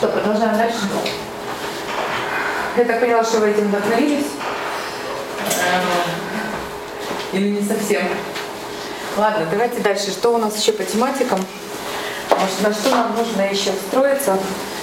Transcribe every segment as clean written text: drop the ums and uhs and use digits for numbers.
Что, продолжаем дальше? Я так поняла, что вы этим вдохновились. Или не совсем. Ладно, давайте дальше. Что у нас еще по тематикам? Может, на что нам нужно еще встроиться?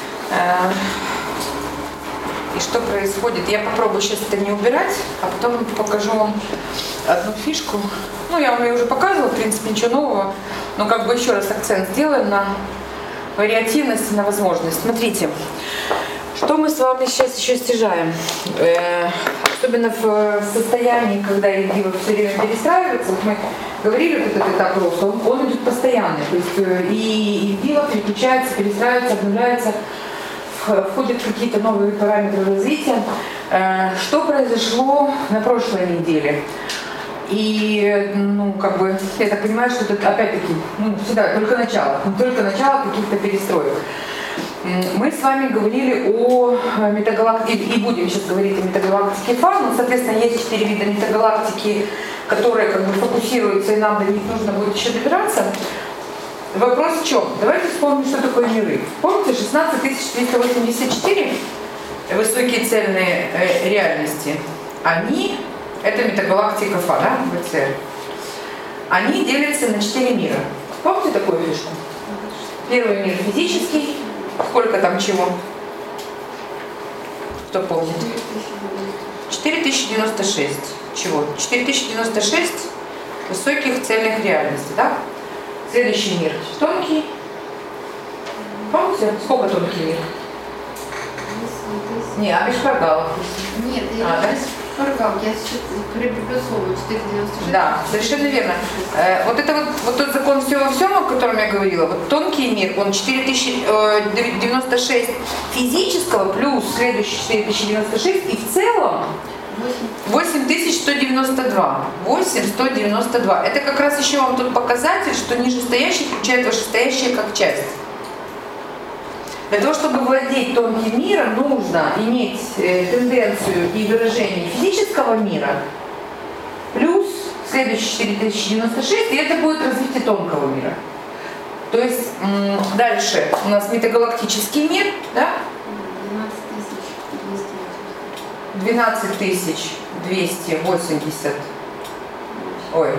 И что происходит? Я попробую сейчас это не убирать, а потом покажу вам одну фишку. Ну, я вам ее уже показывала, в принципе, ничего нового. Но как бы еще раз акцент сделаем на вариативность и на возможность. Смотрите, что мы с вами сейчас еще снижаем. Особенно в состоянии, когда Евгива все время перестраивается. Вот мы говорили, вот этот этап роста, он идет постоянный. То есть и Евгива переключается, перестраивается, обновляется, входят какие-то новые параметры развития. Что произошло на прошлой неделе? И, ну, как бы, я так понимаю, что это опять-таки, ну, всегда только начало каких-то перестроек. Мы с вами говорили о метагалактике, и будем сейчас говорить о метагалактике Фа, но, соответственно, есть 4 вида метагалактики, которые как бы фокусируются, и нам до них нужно будет еще добираться. Вопрос в чем? Давайте вспомним, что такое миры. Помните, 16384 высокие цельные реальности, они, это метагалактика Фа, да, ВЦ, они делятся на 4 мира. Помните такую фишку? Первый мир физический. Сколько там чего? Кто помнит? 4096. Чего? 4096 высоких цельных реальностей, да? Следующий мир. Тонкий. Помните, сколько тонкий мир? Не, а без шпаргалов. Нет, я без шпаргалов. Я переплюсовываю 496. Да, совершенно верно. Вот это вот тот закон всего во всем, о котором я говорила, вот тонкий мир, он 4096 физического плюс следующий 4096, и в целом 8192. 8192. Это как раз еще вам тут показатель, что нижестоящий включает вышестоящее как часть. Для того, чтобы владеть тонким миром, нужно иметь тенденцию и выражение физического мира плюс следующий 4096, и это будет развитие тонкого мира. То есть дальше у нас метагалактический мир, да? 12280. Ой,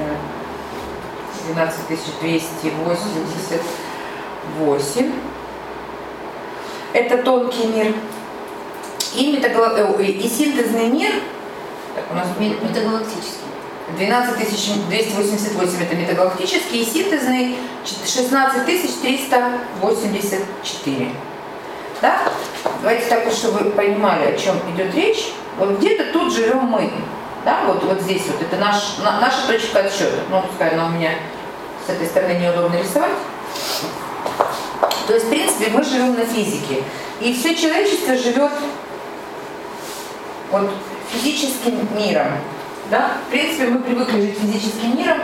12288. Это тонкий мир. И синтезный мир. Так, у нас метагалактический. 12288 это метагалактический, и синтезный 16384. Да? Давайте так, чтобы вы понимали, о чем идет речь. Вот где-то тут живем мы. Да? Вот здесь вот. Это наша точка отсчета. Ну, пускай она у меня с этой стороны неудобно рисовать. То есть, в принципе, мы живем на физике. И все человечество живет вот физическим миром. Да? В принципе, мы привыкли жить физическим миром.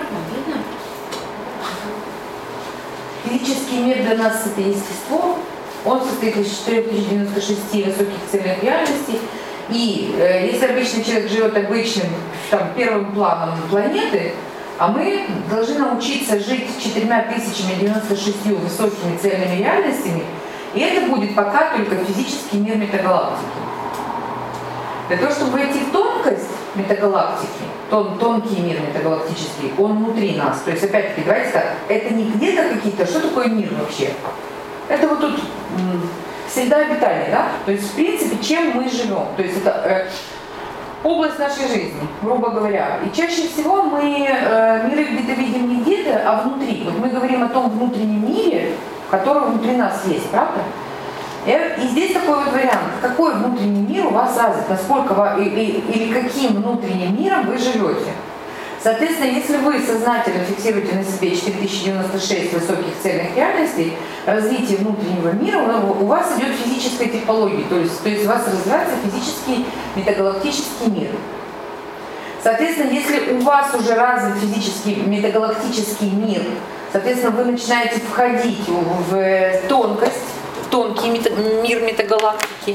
Физический мир для нас это естество. Он состоит из 4096 высоких цельных реальностей. И если обычный человек живет обычным там, первым планом планеты, а мы должны научиться жить 4096 высокими цельными реальностями, и это будет пока только физический мир метагалактики. Для того, чтобы войти в тонкость метагалактики, тонкий мир метагалактический, он внутри нас. То есть, опять-таки, давайте так, это не где-то какие-то, что такое мир вообще? Это вот тут среда обитания, да? То есть, в принципе, чем мы живем. То есть, это область нашей жизни, грубо говоря. И чаще всего мы миры где-то видим не где-то, а внутри. Вот мы говорим о том внутреннем мире, который внутри нас есть, правда? И здесь такой вот вариант. Какой внутренний мир у вас развит? Насколько или каким внутренним миром вы живете? Соответственно, если вы сознательно фиксируете на себе 4096 высоких цельных реальностей, развитие внутреннего мира, у вас идет физическая типология, то есть у вас развивается физический метагалактический мир. Соответственно, если у вас уже развит физический метагалактический мир, соответственно, вы начинаете входить в тонкость, в тонкий мир метагалактики.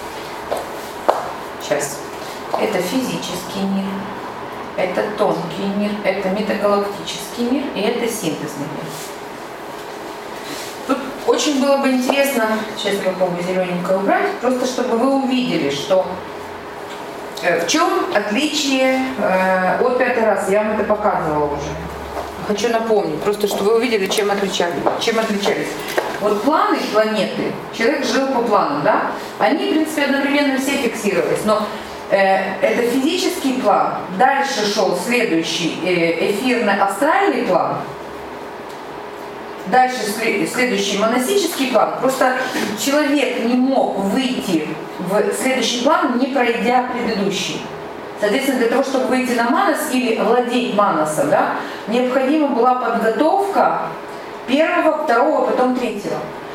Сейчас. Это физический мир. Это тонкий мир, это метагалактический мир и это синтезный мир. Тут очень было бы интересно, сейчас я попробую зелененькое убрать, просто чтобы вы увидели, что в чем отличие от 5 раз, я вам это показывала уже. Хочу напомнить, просто чтобы вы увидели, чем отличались. Вот планы планеты, человек жил по планам, да? Они, в принципе, одновременно все фиксировались, но это физический план. Дальше шел следующий эфирно-астральный план. Дальше следующий монастический план. Просто человек не мог выйти в следующий план, не пройдя предыдущий. Соответственно, для того, чтобы выйти на манас или владеть манасом, да, необходима была подготовка первого, второго, потом третьего.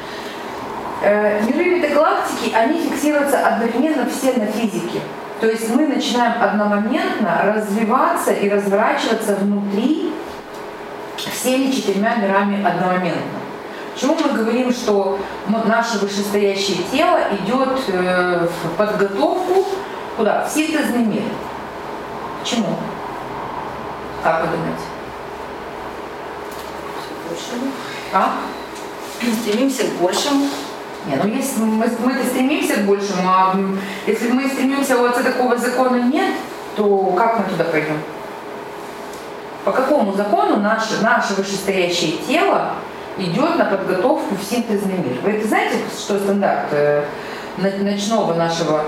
Миры метагалактики, они фиксируются одновременно все на физике. То есть мы начинаем одномоментно развиваться и разворачиваться внутри всеми 4 мирами одномоментно. Почему мы говорим, что наше вышестоящее тело идет в подготовку куда? В синтезный мир. Почему? Как вы думаете? А? Стремимся к большему. Не, ну если мы стремимся к большему, а если мы стремимся, у отца такого закона нет, то как мы туда пойдем? По какому закону наше вышестоящее тело идет на подготовку в синтезный мир? Вы это знаете, что стандарт ночного нашего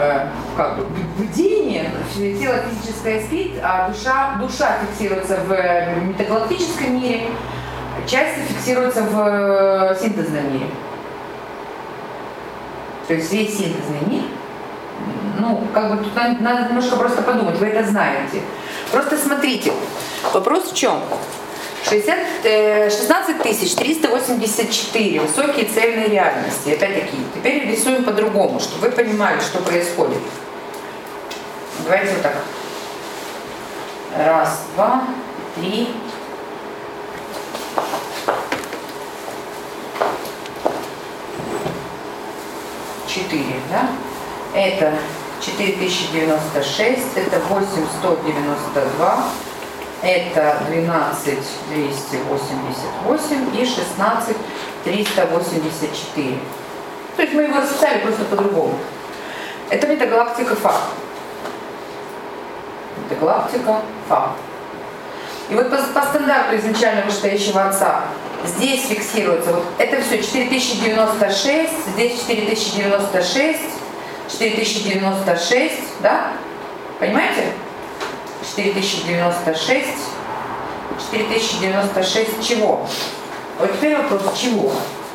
бдения? Тело физическое спит, а душа фиксируется в метагалактическом мире, части фиксируются в синтезном мире. То есть весь синтезный мир, тут надо немножко просто подумать, вы это знаете. Просто смотрите, вопрос в чем? 16 384 высокие цельные реальности. Опять-таки, теперь рисуем по-другому, чтобы вы понимали, что происходит. Давайте вот так. 1, 2, 3. Да? Это 4096, это 8192, это 12288 и 16384. То есть мы его расписали просто по-другому. Это метагалактика Фа. Метагалактика Фа. И вот по стандарту изначально вышестоящего отца здесь фиксируется, вот это все 4096, здесь 4096, 4096, да? Понимаете? 4096, 4096 чего? Вот теперь вопрос, чего?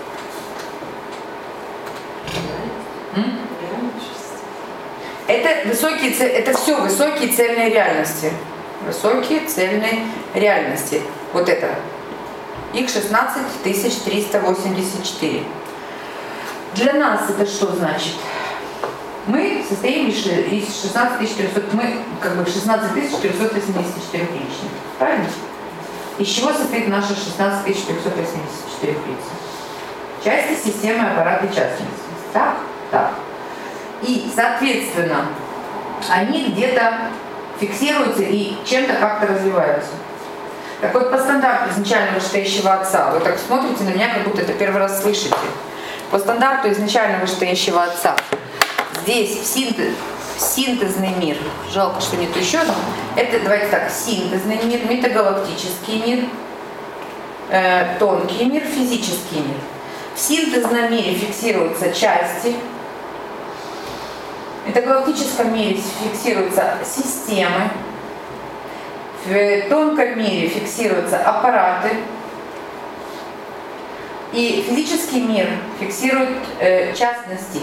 Это все высокие цельные реальности. Высокие цельные реальности. Вот это. Их 16 384. Для нас это что значит? Мы состоим из 16 400, мы 16 484 личных. Правильно? Из чего состоит наша 16 484 лица? Части системы, аппарата и частности. Так? Так. И, соответственно, они где-то фиксируются и чем-то как-то развиваются. Так вот, по стандарту изначально вышестоящего отца, вы так смотрите на меня, как будто это первый раз слышите. По стандарту изначально вышестоящего отца, здесь синтезный мир, жалко, что нет еще одного, это, давайте так, синтезный мир, метагалактический мир, тонкий мир, физический мир. В синтезном мире фиксируются части, в метагалактическом мире фиксируются системы, в тонком мире фиксируются аппараты, и физический мир фиксирует частности.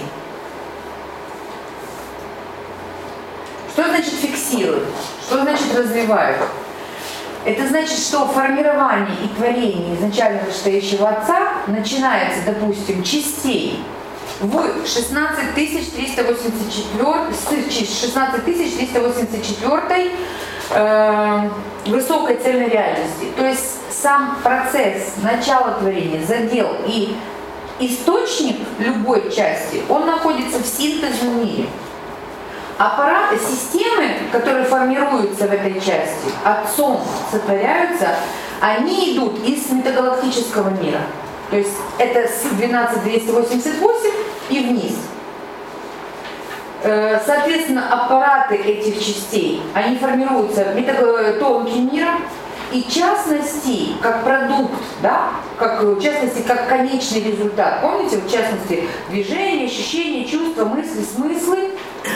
Что значит фиксирует? Что значит развивает? Это значит, что формирование и творение изначально вышестоящего отца начинается, допустим, частей в 16 384 высокой цельной реальности. То есть сам процесс начала творения, задел и источник любой части, он находится в синтезном мире. Аппараты, системы, которые формируются в этой части, отцом сотворяются, они идут из метагалактического мира. То есть это с 12288 и вниз. Соответственно, аппараты этих частей, они формируются тонким миром, и частности, как продукт, да, как, в частности, как конечный результат. Помните, в частности, движение, ощущения, чувства, мысли, смыслы.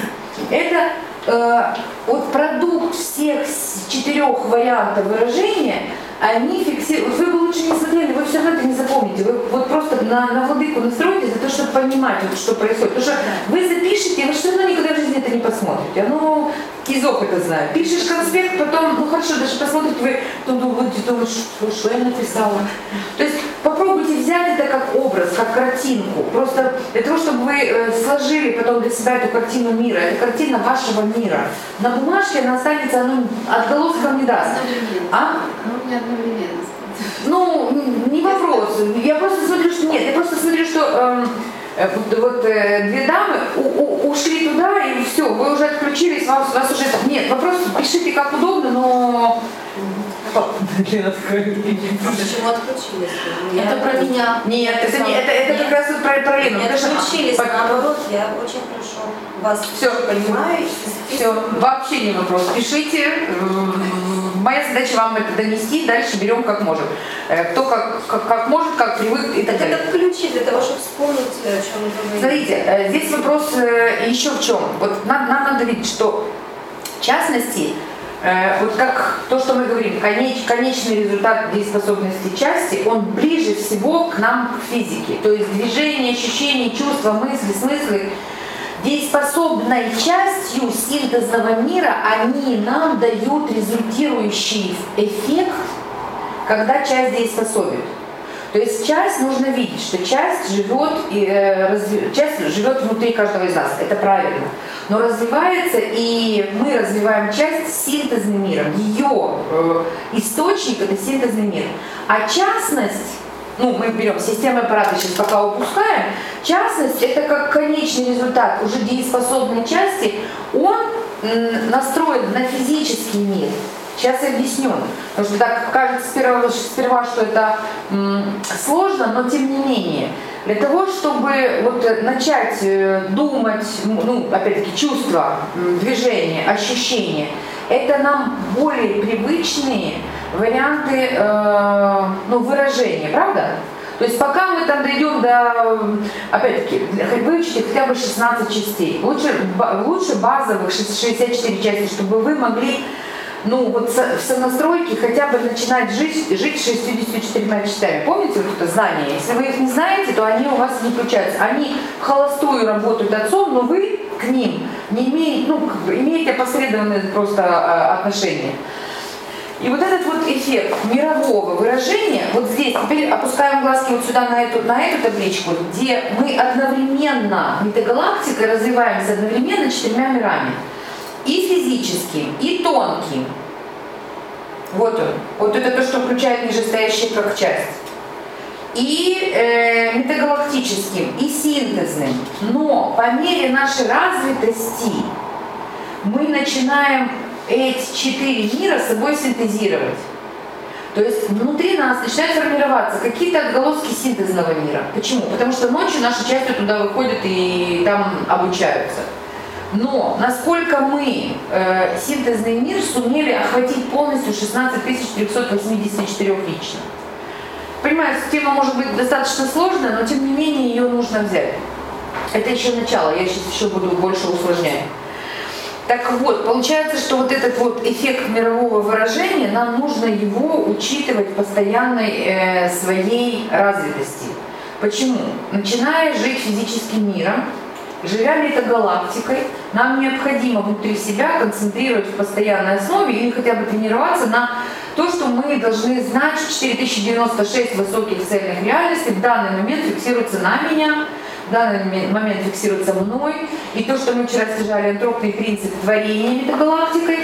Это вот продукт всех 4 вариантов выражения, они фиксируют. Вы бы лучше не смотрели, вы все равно это не запомните. Вы вот просто на владыку настроитесь за то, чтобы понимать, вот, что происходит. Потому что вы запишете, вы все равно никогда в жизни это не посмотрите. Оно из опыта знаю. Пишешь конспект, потом, ну хорошо, даже посмотрите, вы будете думать, что я написала. То есть попробуйте взять это как образ, как картинку. Просто для того, чтобы вы сложили потом для себя эту картину мира. Это картина вашего мира. На бумажке она останется, она отголоском не даст. А? Ну, не одновременно. Ну, не вопрос. Я просто смотрю, что нет. Я просто смотрю, что вот 2 дамы ушли туда, и все, вы уже отключились, вас уже... Нет, вопрос, пишите как удобно, но... Почему отключились? Это про меня. Нет, это как раз вот про Лену. Не отключились, наоборот, я очень хорошо вас все понимаю. Все, вообще не вопрос. Пишите. Моя задача вам это донести, дальше берем как можем. Кто как может, как привык и так далее. Это ключи для того, чтобы вспомнить, о чем вы говорите. Смотрите, здесь вопрос еще в чем. Вот нам надо видеть, что в частности, вот как то, что мы говорим, конечный результат дееспособности части, он ближе всего к нам, к физике. То есть движение, ощущения, чувства, мысли, смыслы. Дееспособной частью синтезного мира они нам дают результирующий эффект, когда часть дееспособит. То есть часть нужно видеть, что часть живет внутри каждого из нас, это правильно. Но развивается, и мы развиваем часть синтезным миром. Ее источник – это синтезный мир. А частность, ну, мы берем систему аппарата, сейчас пока упускаем, частность – это как конечный результат уже дееспособной части, он настроен на физический мир. Сейчас я объясню, потому что так кажется сперва, что это сложно, но тем не менее. Для того, чтобы вот начать думать, ну, опять-таки, чувства, движения, ощущения, это нам более привычные варианты выражения, правда? То есть пока мы там дойдем до, опять-таки, выучите хотя бы 16 частей, лучше базовых 64 части, чтобы вы могли, ну вот в сонастройке хотя бы начинать жить 64 частями. Помните вот это знание? Если вы их не знаете, то они у вас не включаются. Они в холостую работают отцом, но вы к ним не имеете, имеете опосредованное просто отношение. И вот этот вот эффект мирового выражения, вот здесь, теперь опускаем глазки вот сюда на эту табличку, где мы одновременно, метагалактикой развиваемся одновременно 4 мирами. И физическим, и тонким. Вот он. Вот это то, что включает нижестоящее как часть. И метагалактическим, и синтезным. Но по мере нашей развитости мы начинаем эти 4 мира с собой синтезировать. То есть внутри нас начинают формироваться какие-то отголоски синтезного мира. Почему? Потому что ночью наши части туда выходят и там обучаются. Но насколько мы синтезный мир сумели охватить полностью 16 384 лично. Понимаю, тема может быть достаточно сложная, но тем не менее ее нужно взять. Это еще начало, я сейчас еще буду больше усложнять. Так вот, получается, что вот этот вот эффект мирового выражения, нам нужно его учитывать в постоянной своей развитости. Почему? Начиная жить физическим миром, живя метагалактикой, нам необходимо внутри себя концентрировать в постоянной основе или хотя бы тренироваться на то, что мы должны знать, что 4096 высоких цельных реальностей в данный момент фиксируется на меня, в данный момент фиксируется мной, и то, что мы вчера стяжали антропный принцип творения метагалактикой,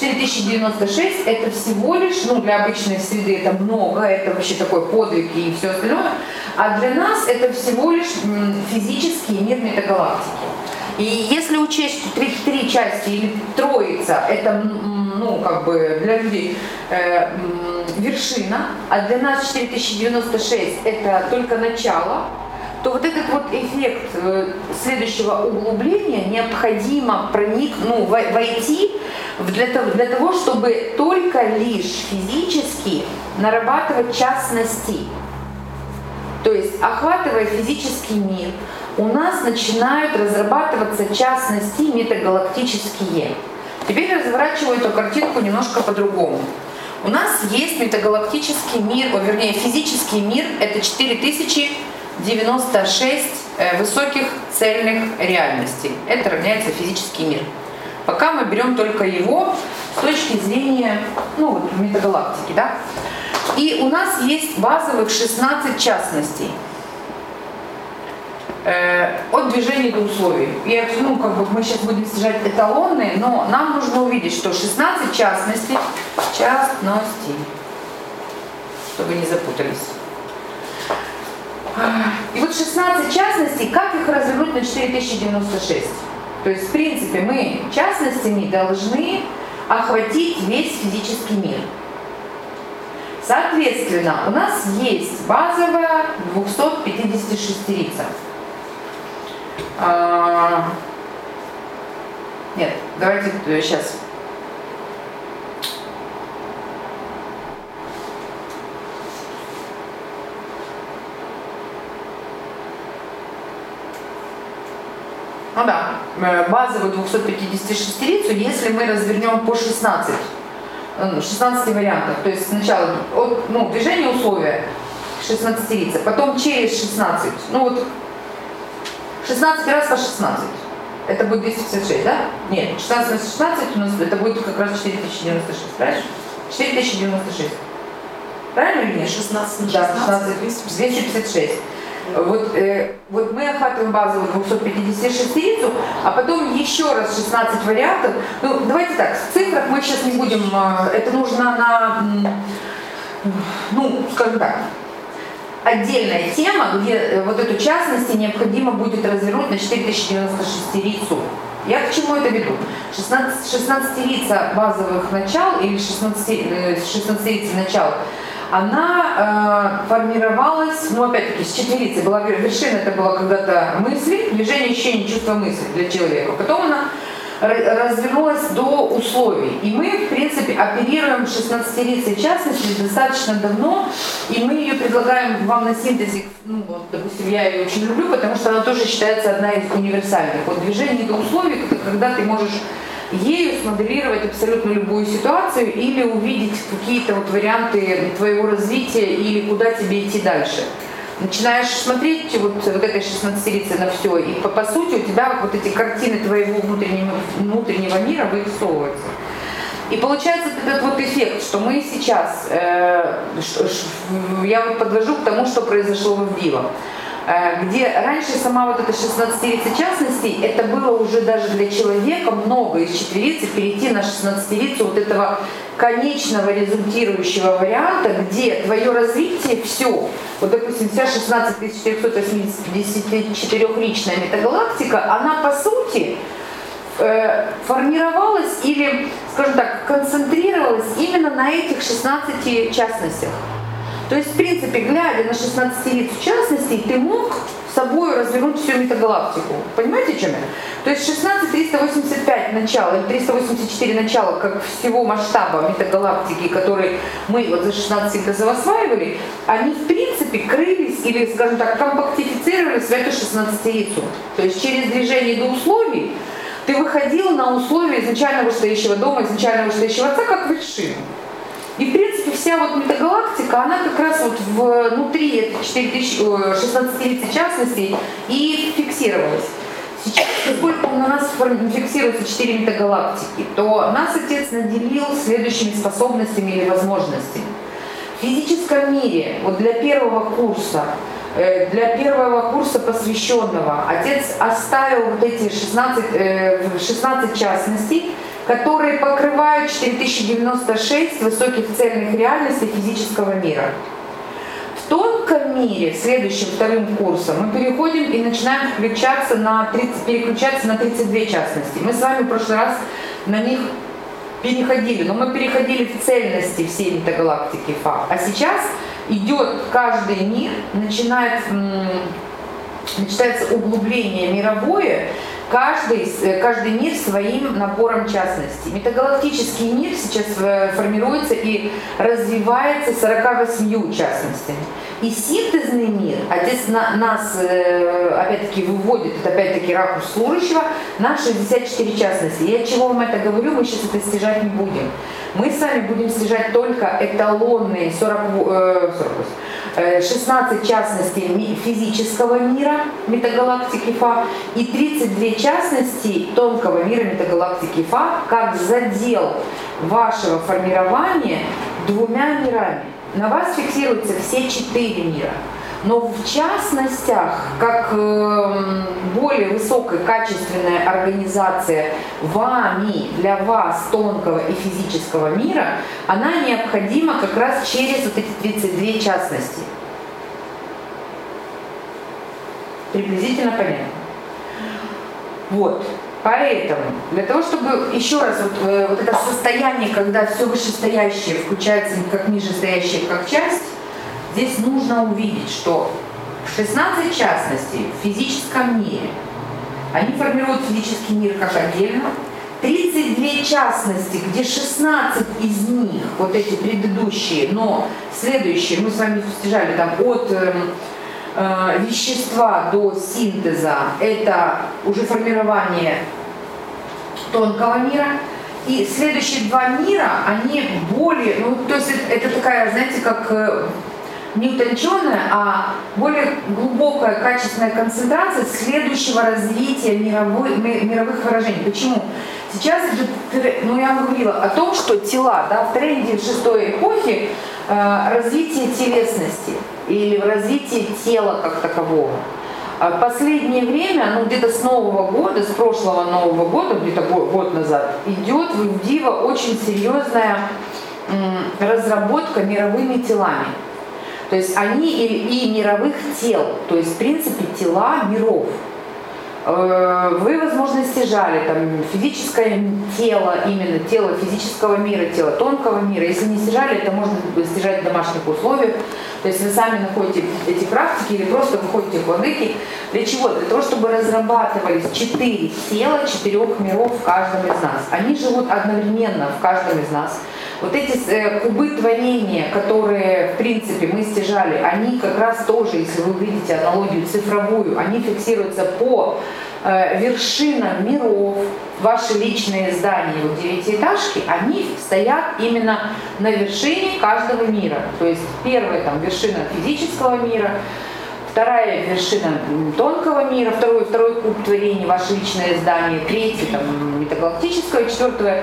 4096 это всего лишь, для обычной среды это много, это вообще такой подвиг и все остальное, а для нас это всего лишь физический мир метагалактики. И если учесть, что 3 части или троица, это, для людей вершина, а для нас 4096 это только начало, то вот этот вот эффект следующего углубления необходимо войти для того, чтобы только лишь физически нарабатывать частности. То есть, охватывая физический мир, у нас начинают разрабатываться частности метагалактические. Теперь разворачиваю эту картинку немножко по-другому. У нас есть метагалактический мир, физический мир, это 4096 высоких цельных реальностей. Это равняется физический мир. Пока мы берем только его с точки зрения метагалактики, да? И у нас есть базовых 16 частностей от движения до условий. Мы сейчас будем снижать эталонные, но нам нужно увидеть, что 16 частностей, чтобы не запутались. И вот 16 частностей, как их развернуть на 4096? То есть, в принципе, мы частностями должны охватить весь физический мир. Соответственно, у нас есть базовая 256-рица. Нет, давайте сейчас. Базовую 256-рицу, если мы развернем по 16 вариантов, то есть сначала движение условия 16-рица, потом через 16, 16 раз по 16, это будет 256, да? Нет, 16 на 16 у нас это будет как раз 4096, правильно? 4096. Правильно или нет? 16 на 16, да, 256. Вот мы охватываем базовую 256-рицу, а потом еще раз 16 вариантов. Давайте так, в цифрах мы сейчас не будем, это нужно скажем так, отдельная тема, где вот эту частность необходимо будет развернуть на 4096-рицу. Я к чему это веду? 16-рица базовых начал или 16-рица начал, она формировалась, опять-таки, с четверицы. Вершина это была когда-то мысли, движение, ощущение, чувство мысли для человека. Потом она развернулась до условий. И мы, в принципе, оперируем 16-рицей в частности достаточно давно, и мы ее предлагаем вам на синтезе, допустим, я ее очень люблю, потому что она тоже считается одна из универсальных. Вот движение до условий, это когда ты можешь ею смоделировать абсолютно любую ситуацию или увидеть какие-то варианты твоего развития или куда тебе идти дальше. Начинаешь смотреть вот этой 16-рицы на все, и по сути у тебя вот эти картины твоего внутреннего мира вырисовываются. И получается этот вот эффект, что мы сейчас, я подвожу к тому, что произошло в Диво, где раньше сама вот эта 16-рица частностей, это было уже даже для человека много из четверицы перейти на 16-рицу вот этого конечного результирующего варианта, где твое развитие все, вот допустим вся 16484-ричная метагалактика, она по сути формировалась или, скажем так, концентрировалась именно на этих 16 частностях. То есть, в принципе, глядя на 16-рицу частностей, ты мог с собой развернуть всю метагалактику. Понимаете, о чем я? То есть 16-385 начала или 384 начала как всего масштаба метагалактики, который мы вот за 16 годов осваивали, они, в принципе, крылись или, скажем так, компактифицировались в эту 16-рицу. То есть через движение до условий ты выходил на условия изначально вышестоящего дома, изначально вышестоящего отца, как вершину. И, в принципе, вся вот метагалактика, она как раз вот внутри 16-рицы частностей и фиксировалась. Сейчас, поскольку на нас фиксируются 4 метагалактики, то нас Отец наделил следующими способностями или возможностями. В физическом мире, вот для первого курса посвященного, Отец оставил вот эти 16 частностей, которые покрывают 4096 высоких цельных реальностей физического мира. В тонком мире, следующим вторым курсом, мы переходим и начинаем переключаться на 32 частности. Мы с вами в прошлый раз на них переходили, но мы переходили в цельности всей метагалактики Фа. А сейчас идет каждый мир, начинается углубление мировое, каждый мир своим набором частностей. Метагалактический мир сейчас формируется и развивается 48 частностями. И синтезный мир, отец нас опять-таки выводит, это опять-таки ракурс служащего, на 64 частности. Я чего вам это говорю, мы сейчас это стяжать не будем. Мы с вами будем стяжать только эталонные 16 частностей физического мира метагалактики Фа и 32 частности тонкого мира метагалактики Фа как задел вашего формирования двумя мирами. На вас фиксируются все 4 мира. Но в частностях, как более высокая качественная организация вами, для вас, тонкого и физического мира, она необходима как раз через вот эти 32 частности. Приблизительно понятно. Вот. Поэтому, для того, чтобы еще раз вот это состояние, когда все вышестоящее включается как нижестоящее, как часть, здесь нужно увидеть, что 16 частностей в физическом мире, они формируют физический мир как отдельно, 32 частности, где 16 из них, вот эти предыдущие, но следующие, мы с вами стяжали там от вещества до синтеза, это уже формирование тонкого мира. И следующие два мира, они более, ну то есть это такая, знаете, как не утонченная, а более глубокая качественная концентрация следующего развития мировых выражений. Почему? Сейчас, ну я вам говорила о том, что тела, да, в тренде шестой эпохи развитие телесности или развитие тела как такового. В последнее время, ну где-то с Нового года, с прошлого Нового года, где-то год назад, идет в Дива очень серьезная разработка мировыми телами. То есть они и мировых тел, то есть в принципе тела миров. Вы, возможно, стяжали там физическое тело, именно тело физического мира, тело тонкого мира. Если не стяжали, это можно стяжать в домашних условиях. То есть вы сами находите эти практики или просто выходите в владыки. Для чего? Для того, чтобы разрабатывались 4 тела 4 миров в каждом из нас. Они живут одновременно в каждом из нас. Вот эти кубы творения, которые, в принципе, мы стяжали, они как раз тоже, если вы видите аналогию цифровую, они фиксируются по вершинам миров. Ваши личные здания, вот 9-этажки, они стоят именно на вершине каждого мира. То есть первая там вершина физического мира, вторая вершина тонкого мира, второй куб творения, ваше личное здание, третий там метагалактическое, четвертое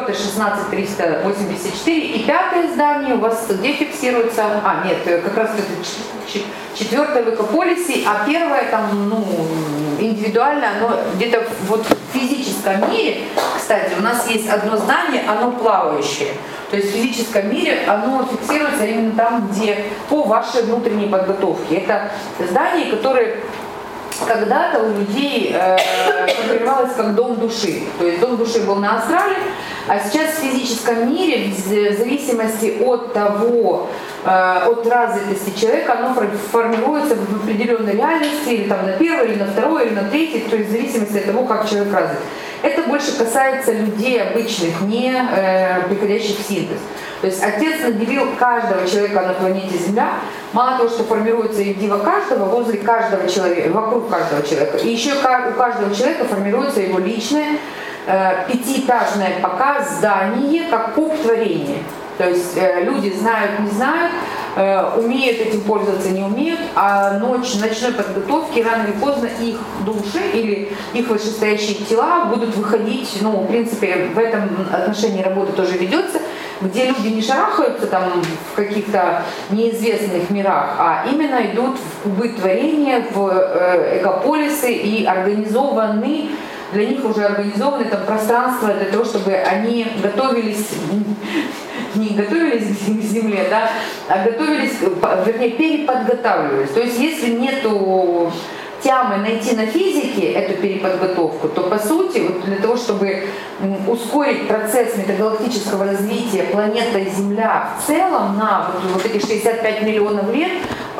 16384 и пятое здание у вас где фиксируется? А, нет, как раз это четвертое в экополисе, а первое там, ну, индивидуально, оно где-то вот в физическом мире, кстати, у нас есть одно здание, оно плавающее. То есть в физическом мире оно фиксируется именно там, где по вашей внутренней подготовке. Это здание, которое когда-то у людей формировалось как дом души. То есть дом души был на астрале, а сейчас в физическом мире, в зависимости от того, от развитости человека, оно формируется в определенной реальности, или там на первой, или на второй, или на третьей, то есть в зависимости от того, как человек развит. Это больше касается людей обычных, не приходящих в синтез. То есть Отец наделил каждого человека на планете Земля, мало того, что формируется Дива каждого, возле каждого человека, вокруг каждого человека. И еще у каждого человека формируется его личное пятиэтажное пока здание, как куб творения. То есть люди знают, не знают, умеют этим пользоваться, не умеют, а ночной подготовки рано или поздно их души или их вышестоящие тела будут выходить, ну, в принципе, в этом отношении работа тоже ведется, где люди не шарахаются там в каких-то неизвестных мирах, а именно идут в кубы творения, в экополисы и организованы, для них уже организованы там пространства для того, чтобы они готовились, не готовились к земле, да, а готовились, вернее, переподготавливались. То есть если нету тягой найти на физике эту переподготовку, то по сути вот для того, чтобы ускорить процесс метагалактического развития планеты Земля в целом на вот эти 65 миллионов лет,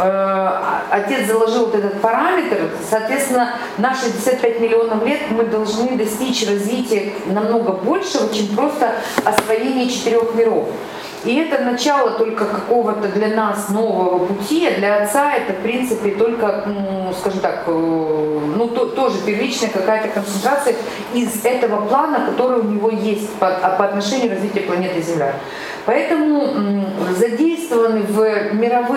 отец заложил вот этот параметр, соответственно, на 65 миллионов лет мы должны достичь развития намного большего, чем просто освоение 4 миров. И это начало только какого-то для нас нового пути, а для отца это, в принципе, только, скажем так, тоже первичная какая-то концентрация из этого плана, который у него есть по отношению к развитию планеты Земля. Поэтому задействованы в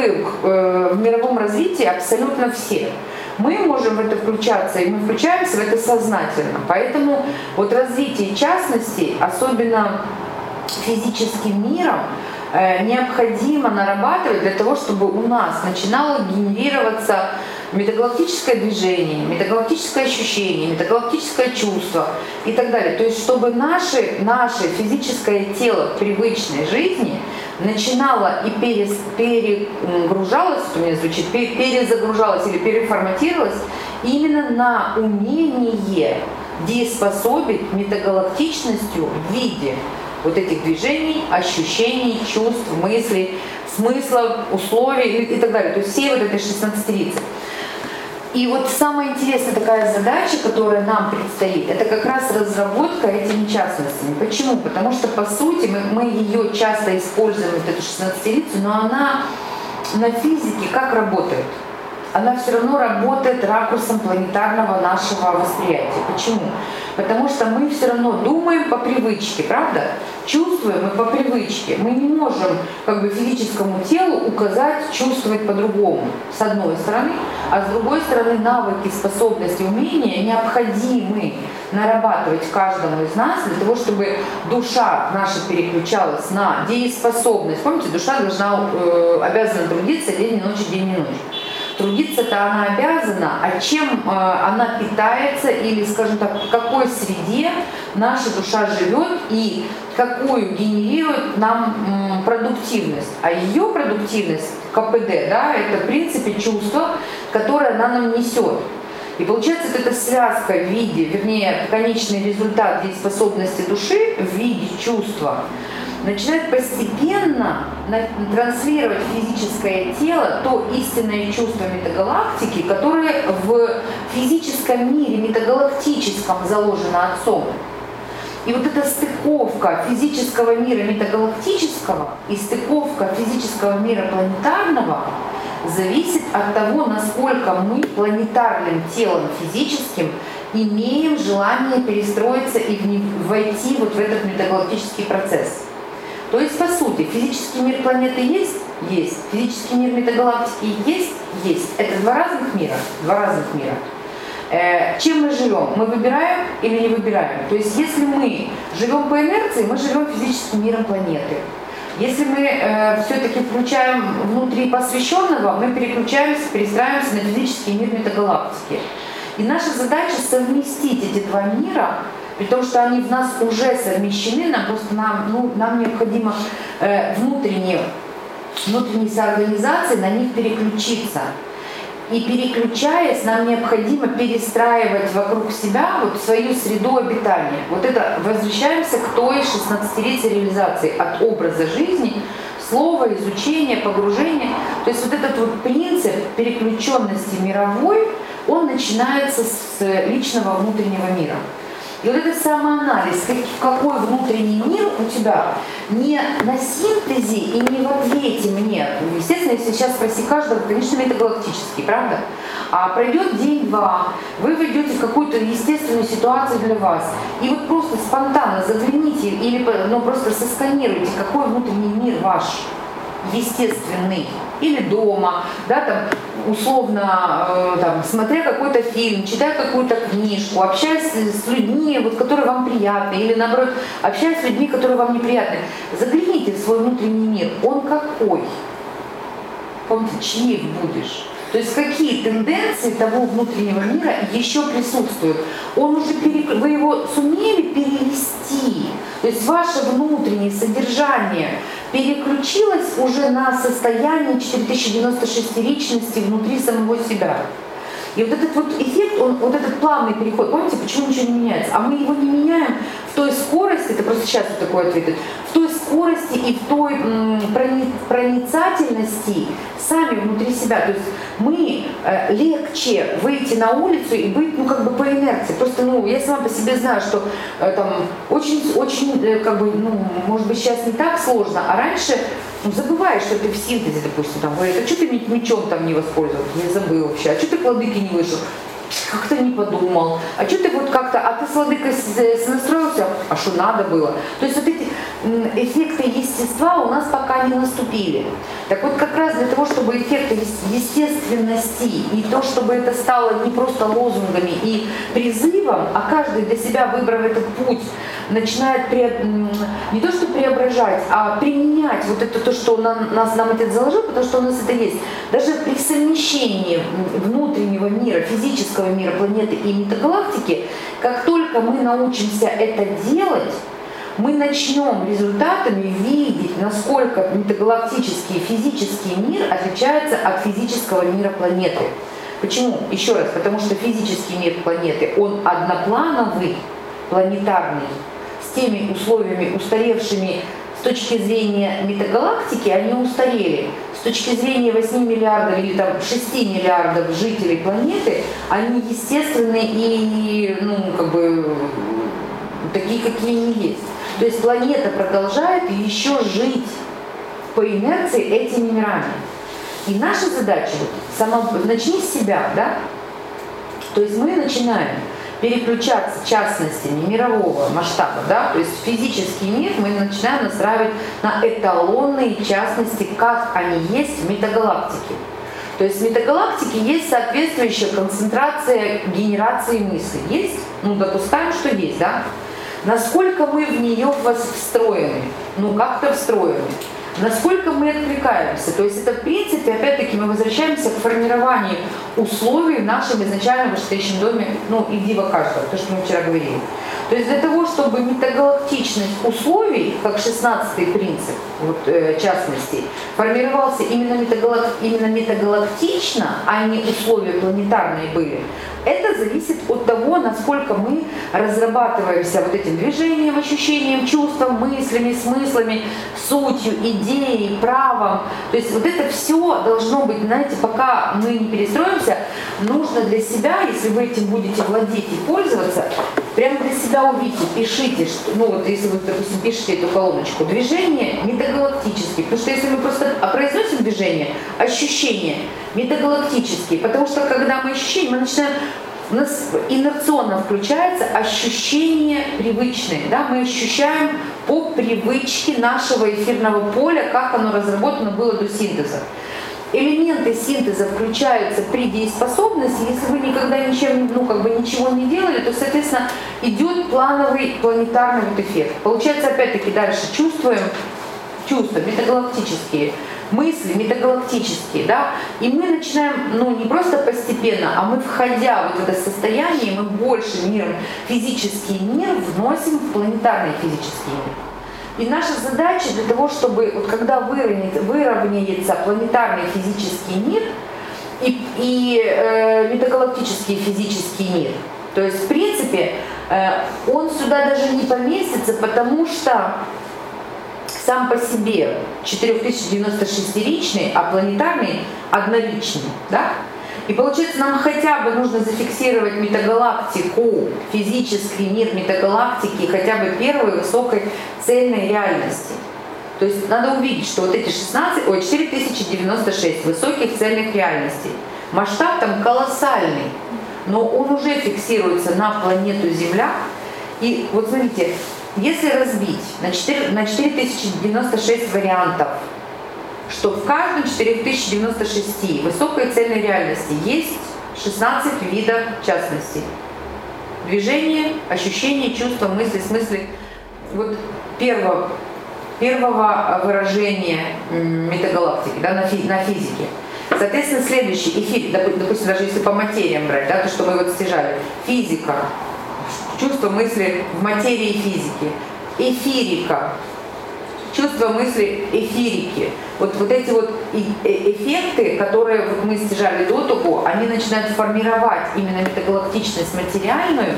мировом развитии абсолютно все. Мы можем в это включаться, и мы включаемся в это сознательно. Поэтому вот развитие частности, особенно физическим миром, необходимо нарабатывать для того, чтобы у нас начинало генерироваться метагалактическое движение, метагалактическое ощущение, метагалактическое чувство и так далее. То есть чтобы наше физическое тело в привычной жизни начинало и перегружалось, что у меня звучит, перезагружалось или переформатировалось именно на умение дееспособить метагалактичностью в виде вот этих движений, ощущений, чувств, мыслей, смыслов, условий и так далее. То есть все вот эти 16 И вот самая интересная такая задача, которая нам предстоит, это как раз разработка этими частностями. Почему? Потому что, по сути, мы ее часто используем, вот эту 16-рицу, но она на физике как работает? Она все равно работает ракурсом планетарного нашего восприятия. Почему? Потому что мы все равно думаем по привычке, правда? Чувствуем мы по привычке. Мы не можем физическому телу указать чувствовать по-другому, с одной стороны, а с другой стороны навыки, способности, умения необходимы нарабатывать каждому из нас для того, чтобы душа наша переключалась на дееспособность. Помните, душа обязана трудиться день и ночь, день и ночь. Трудиться-то она обязана, а чем она питается или, скажем так, в какой среде наша душа живет и какую генерирует нам продуктивность. А ее продуктивность, КПД, это в принципе чувство, которое она нам несет. И получается, эта связка в виде, вернее, конечный результат дееспособности души в виде чувства начинает постепенно транслировать в физическое тело то истинное чувство метагалактики, которое в физическом мире, метагалактическом, заложено Отцом. И вот эта стыковка физического мира метагалактического и стыковка физического мира планетарного зависит от того, насколько мы планетарным телом физическим имеем желание перестроиться и войти вот в этот метагалактический процесс. То есть, по сути, физический мир планеты есть? Есть. Физический мир метагалактики есть? Есть. Это два разных мира. Чем мы живем? Мы выбираем или не выбираем? То есть, если мы живем по инерции, мы живем физическим миром планеты. Если мы все-таки включаем внутри посвященного, мы перестраиваемся на физический мир метагалактики. И наша задача совместить эти два мира, при том, что они в нас уже совмещены, нам необходимо внутренней соорганизации на них переключиться. И переключаясь, нам необходимо перестраивать вокруг себя свою среду обитания. Вот это возвращаемся к той 16-летней реализации от образа жизни, слова, изучения, погружения. То есть вот этот принцип переключенности мировой, он начинается с личного внутреннего мира. И вот этот самоанализ, какой внутренний мир у тебя, не на синтезе и не в ответе мне. Естественно, если сейчас спроси каждого, конечно, метагалактический, правда? А пройдет день-два, вы войдете в какую-то естественную ситуацию для вас. И вот просто спонтанно загляните или просто сосканируйте, какой внутренний мир ваш естественный. Или дома, условно, смотря какой-то фильм, читая какую-то книжку, общаясь с людьми, которые вам приятны, или наоборот, общаясь с людьми, которые вам неприятны. Загляните в свой внутренний мир. Он какой? Помните, чьих будешь? То есть какие тенденции того внутреннего мира еще присутствуют? Вы его сумели перевести? То есть ваше внутреннее содержание переключилось уже на состояние 4096 личности внутри самого себя. И вот этот он, вот этот плавный переход, помните, почему ничего не меняется? А мы его не меняем в той скорости, это просто сейчас вот такой ответ, в той скорости и в той проницательности сами внутри себя. То есть мы легче выйти на улицу и быть, ну, как бы по инерции. Просто, ну, я сама по себе знаю, что там очень, как бы, ну, может быть, сейчас не так сложно, а раньше, ну, забываешь, что ты в синтезе, допустим, там, говорит, а что ты мечом там не воспользовался, не забыл вообще, а что ты к владыке не вышел, как-то не подумал, а что ты вот как-то, а ты с владыкой настроился, а что надо было. То есть вот эти эффекты естества у нас пока не наступили. Так вот как раз для того, чтобы эффекты естественности и то, чтобы это стало не просто лозунгами и призывом, а каждый для себя, выбрав этот путь, начинает не то что преображать, а применять вот это то, что нам отец заложил, потому что у нас это есть. Даже при совмещении внутреннего мира, физического мира, планеты и метагалактики, как только мы научимся это делать, мы начнем результатами видеть, насколько метагалактический и физический мир отличается от физического мира планеты. Почему? Еще раз, потому что физический мир планеты, он одноплановый, планетарный, с теми условиями устаревшими с точки зрения метагалактики, они устарели. С точки зрения 8 миллиардов или там 6 миллиардов жителей планеты, они естественны и, ну, как бы, такие, какие они есть. То есть планета продолжает еще жить по инерции этими мирами. И наша задача, вот, начни с себя, да? То есть мы начинаем переключаться частностями мирового масштаба, да? То есть физический мир мы начинаем настраивать на эталонные частности, как они есть в метагалактике. То есть в метагалактике есть соответствующая концентрация генерации мыслей. Есть? Ну, допускаем, что есть, да? Насколько мы в нее встроены? Ну, как-то встроены. Насколько мы откликаемся? То есть это, в принципе, опять-таки мы возвращаемся к формированию условий в нашем изначальном вышестоящем доме, ну, и дива каждого, то, что мы вчера говорили. То есть для того, чтобы метагалактичность условий, как 16-й принцип, вот, частности, формировался именно метагалактично, а не условия планетарные были, это зависит от того, насколько мы разрабатываемся вот этим движением, ощущением, чувством, мыслями, смыслами, сутью, идеей, правом. То есть вот это все должно быть, знаете, пока мы не перестроимся, нужно для себя, если вы этим будете владеть и пользоваться, прямо для себя увидите, пишите, что, ну вот если вы, допустим, пишете эту колоночку, движение метагалактические, потому что если мы просто произносим движение, ощущения метагалактические, потому что когда мы ощущаем, мы начинаем, у нас инерционно включается ощущение привычное, да, мы ощущаем по привычке нашего эфирного поля, как оно разработано было до синтеза. Элементы синтеза включаются при дееспособности. Если вы никогда ничего не делали, то, соответственно, идет плановый планетарный вот эффект. Получается, опять-таки, дальше чувства метагалактические, мысли метагалактические, да, и мы начинаем, ну, не просто постепенно, а мы, входя в это состояние, мы больше миром физический мир вносим в планетарный физический мир. И наша задача для того, чтобы, вот когда выровняется планетарный физический мир и метагалактический физический мир, то есть, в принципе, он сюда даже не поместится, потому что сам по себе 4096-ричный, а планетарный одноричный, да? И получается, нам хотя бы нужно зафиксировать метагалактику, физический мир метагалактики, хотя бы первой высокой цельной реальности. То есть надо увидеть, что вот эти 4096 высоких цельных реальностей, масштаб там колоссальный, но он уже фиксируется на планету Земля. И вот смотрите, если разбить на 4096 вариантов, что в каждом 4096 высокой цельной реальности есть 16 видов частностей. Движение, ощущения, чувства, мысли, смыслы. Вот первого выражения метагалактики, да, на физике. Соответственно, следующий эфир, допустим, даже если по материям брать, да, то, что мы вот стяжали, физика, чувства, мысли в материи физики, эфирика, чувства, мысли, эфирики. Вот эти вот эффекты, которые вот мы стяжали до того, они начинают формировать именно метагалактичность материальную.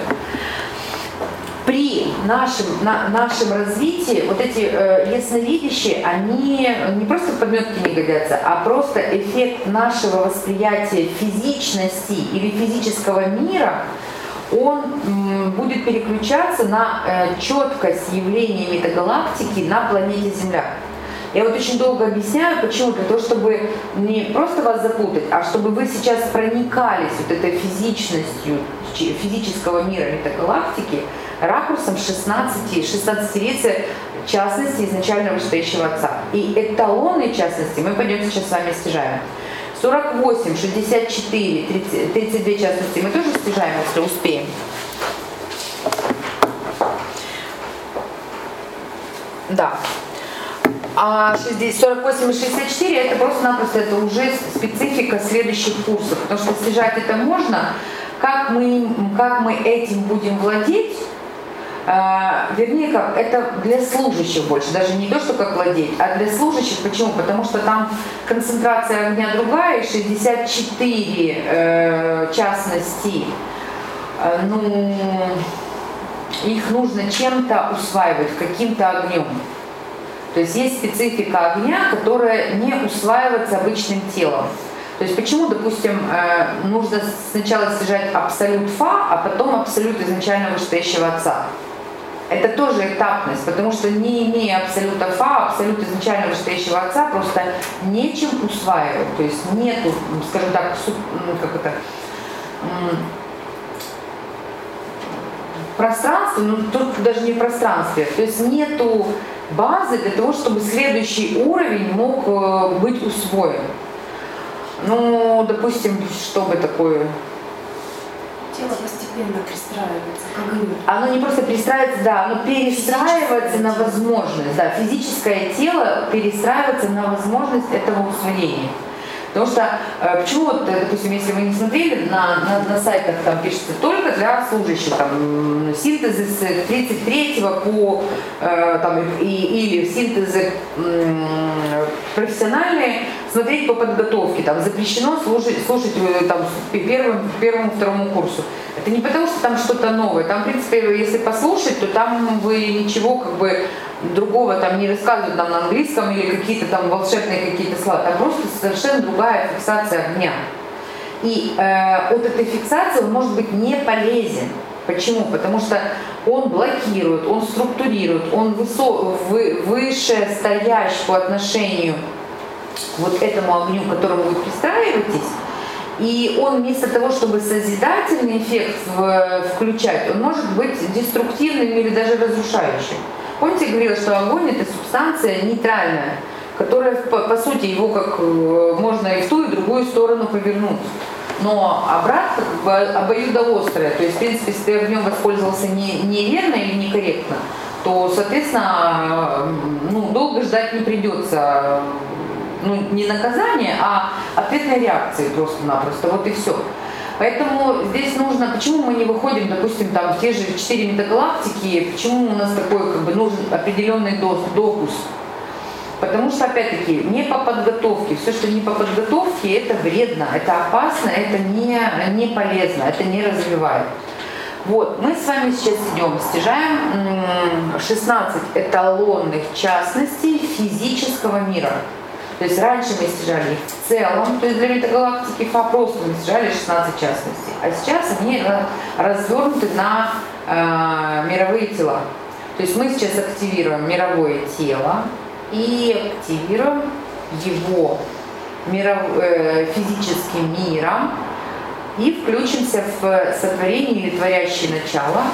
При нашем развитии вот эти ясновидящие, они не просто в подметке не годятся, а просто эффект нашего восприятия физичности или физического мира, он будет переключаться на четкость явления метагалактики на планете Земля. Я вот очень долго объясняю, почему. Для того, чтобы не просто вас запутать, а чтобы вы сейчас проникались вот этой физичностью физического мира метагалактики ракурсом 16-летия частности изначально вышестоящего Отца. И эталонные частности мы пойдем сейчас с вами стяжаем. 48, 64, 32 частности мы тоже стяжаем, если успеем. Да. А 48 и 64 это просто-напросто это уже специфика следующих курсов. Потому что стяжать это можно. Как мы этим будем владеть, вернее, как это для служащих больше, даже не то, что как владеть, а для служащих. Почему? Потому что там концентрация огня другая, 64 частности, их нужно чем-то усваивать, каким-то огнем. То есть есть специфика огня, которая не усваивается обычным телом. То есть почему, допустим, нужно сначала стяжать абсолют Фа, а потом абсолют изначально вышестоящего Отца? Это тоже этапность, потому что не имея абсолюта Фа, абсолют изначально вышестоящего Отца просто нечем усваивать. То есть нету, скажем так, пространства, тут даже не в пространстве, то есть нету базы для того, чтобы следующий уровень мог быть усвоен. Допустим, чтобы такое... Тело постепенно пристраивается к огню. Оно не просто пристраивается, да, оно перестраивается на возможность. Да, физическое тело перестраивается на возможность этого усвоения. Потому что, почему, вот, допустим, если вы не смотрели, на сайтах там пишется только для служащих, там, синтезы с 33-го по, или синтезы профессиональные, смотреть по подготовке, там, запрещено слушать там, первому, второму курсу. Это не потому, что там что-то новое, там, в принципе, если послушать, то там вы ничего, другого там не рассказывают нам на английском или какие-то там волшебные какие-то слова, там просто совершенно другая фиксация огня. И от этой фиксации он может быть не полезен. Почему? Потому что он блокирует, он структурирует, он выше стоящий по отношению к вот этому огню, к которому вы пристраиваетесь. И он вместо того, чтобы созидательный эффект включать, он может быть деструктивным или даже разрушающим. Помните, я говорила, что огонь — это субстанция нейтральная, которая, по сути, его как можно и в ту, и в другую сторону повернуть. Но обратно обоюдоострая. То есть, в принципе, если ты огнем воспользовался неверно или некорректно, то, соответственно, долго ждать не придется. Не наказание, а ответной реакции просто-напросто. Вот и все. Поэтому здесь нужно, почему мы не выходим, допустим, там в те же 4 метагалактики, почему у нас такой нужен определенный допуск? Потому что, опять-таки, не по подготовке. Все, что не по подготовке, это вредно, это опасно, это не полезно, это не развивает. Вот, мы с вами сейчас идем, стяжаем 16 эталонных частностей физического мира. То есть раньше мы стяжали их в целом, то есть для метагалактики Фа просто мы стяжали 16 частностей. А сейчас они развернуты на мировые тела. То есть мы сейчас активируем мировое тело и активируем его физическим миром и включимся в сотворение или творящее начало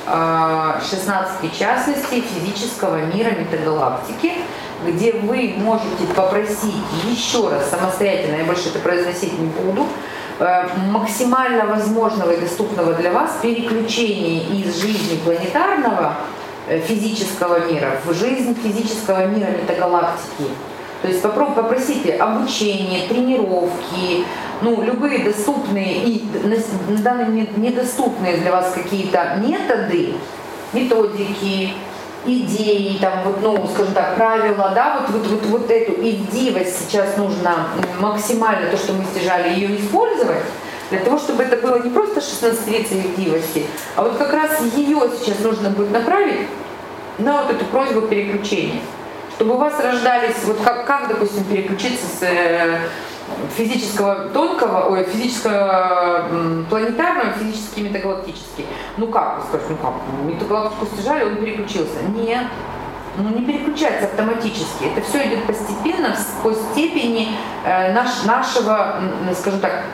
16 частностей физического мира метагалактики, где вы можете попросить еще раз самостоятельно, я больше это произносить не буду, максимально возможного и доступного для вас переключения из жизни планетарного физического мира в жизнь физического мира метагалактики. То есть попросите обучение, тренировки, любые доступные и на данный момент недоступные для вас какие-то методы, методики, идеи, там, вот, ну, скажем так, правила, да, вот эту ивдивость сейчас нужно максимально, то, что мы стяжали, ее использовать, для того, чтобы это было не просто 16-летие ивдивости, а вот как раз ее сейчас нужно будет направить на вот эту просьбу переключения. Чтобы у вас рождались, вот как допустим, переключиться с физического тонкого, физического планетарного, физический метагалактический. Ну как, вы скажете, ну как, метагалактику стяжали, он переключился. Нет, ну не переключается автоматически. Это все идет постепенно, по степени нашего, скажем так,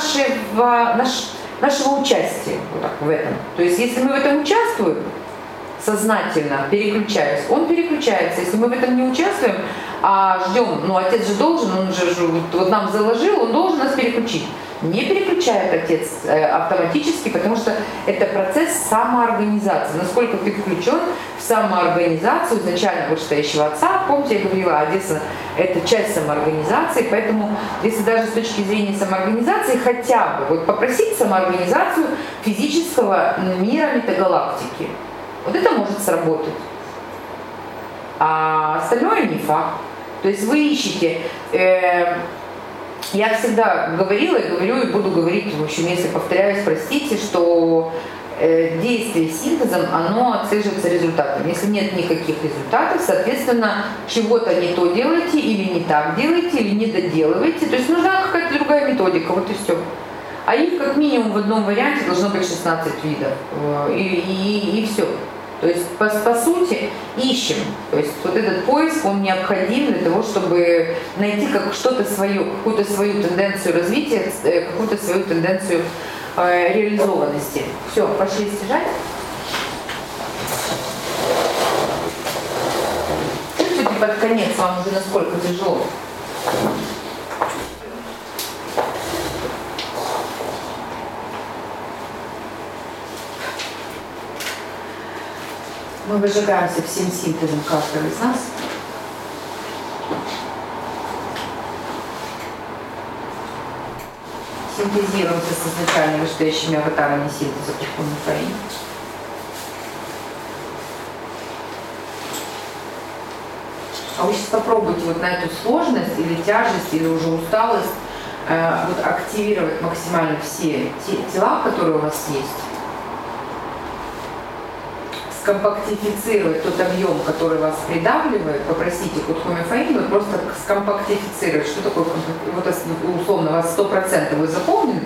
нашего участия вот так, в этом. То есть если мы в этом участвуем, сознательно переключаясь, он переключается. Если мы в этом не участвуем, а ждем, ну отец же должен, он же вот нам заложил, он должен нас переключить. Не переключает отец автоматически, потому что это процесс самоорганизации. Насколько ты включен в самоорганизацию изначально вышестоящего отца, помните, я говорила, Одесса – это часть самоорганизации, поэтому если даже с точки зрения самоорганизации хотя бы вот попросить самоорганизацию физического мира метагалактики, вот это может сработать. А остальное не факт. То есть вы ищете. Я всегда говорила и говорю, и буду говорить, в общем, если повторяюсь, простите, что действие синтезом, оно отслеживается результатом. Если нет никаких результатов, соответственно, чего-то не то делаете, или не так делаете, или не доделываете. То есть нужна какая-то другая методика, вот и все. А их как минимум в одном варианте должно быть 16 видов. И все. То есть, по сути, ищем. То есть, вот этот поиск, он необходим для того, чтобы найти что-то свое, какую-то свою тенденцию развития, какую-то свою тенденцию реализованности. Все, пошли стяжать. Чувствуйте под конец, вам уже насколько тяжело. Мы выжигаемся всем синтезом каждого из нас. Синтезируемся с изначально вышестоящими аватарами синтеза Кутхуми Фаи. А вы сейчас попробуйте вот на эту сложность или тяжесть, или уже усталость вот активировать максимально все тела, которые у вас есть. Скомпактифицировать тот объем, который вас придавливает, попросите Кутхуми Фаи, вы просто скомпактифицировать. Что такое вот условно, у вас 100% вы заполнены,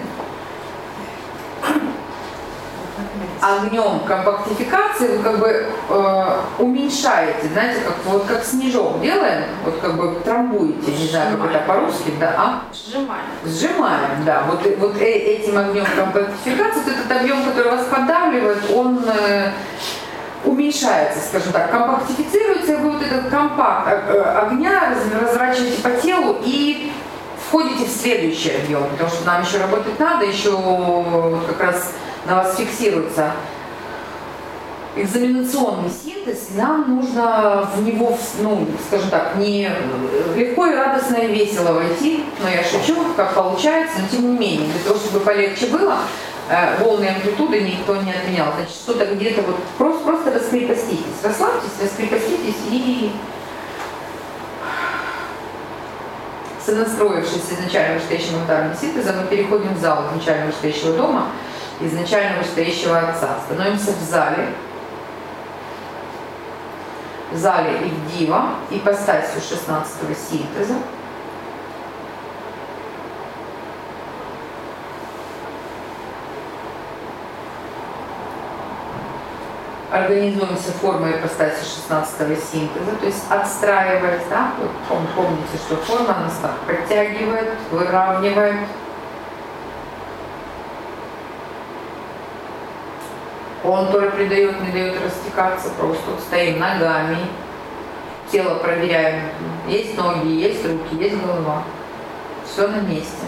огнем компактификации вы как бы уменьшаете, знаете, как снежок делаем, вот как бы трамбуете, не знаю, как это по-русски, да, сжимаем, да, вот этим огнем компактификации, вот этот объем, который вас поддавливает, он уменьшается, скажем так, компактифицируется, и вы вот этот компакт огня разворачиваете по телу и входите в следующий объем, потому что нам еще работать надо, еще вот как раз на вас фиксируется экзаменационный синтез, и нам нужно в него, ну, скажем так, не легко и радостно и весело войти, но я шучу, как получается, но тем не менее, для того, чтобы полегче было, волны амплитуды никто не отменял. Значит, что-то где-то вот просто раскрепоститесь. Расслабьтесь, раскрепоститесь и сонастроившись изначально вышестоящим аватарным синтезом, мы переходим в зал изначально вышестоящего дома, изначально вышестоящего отца. Становимся в зале Ивдива, ипостасью 16-го синтеза. Организуемся формой ипостаси 16-го синтеза, то есть отстраиваясь, да, вот помните, что форма нас так подтягивает, выравнивает. Контур придает, не дает растекаться, просто вот стоим ногами, тело проверяем, есть ноги, есть руки, есть голова, все на месте.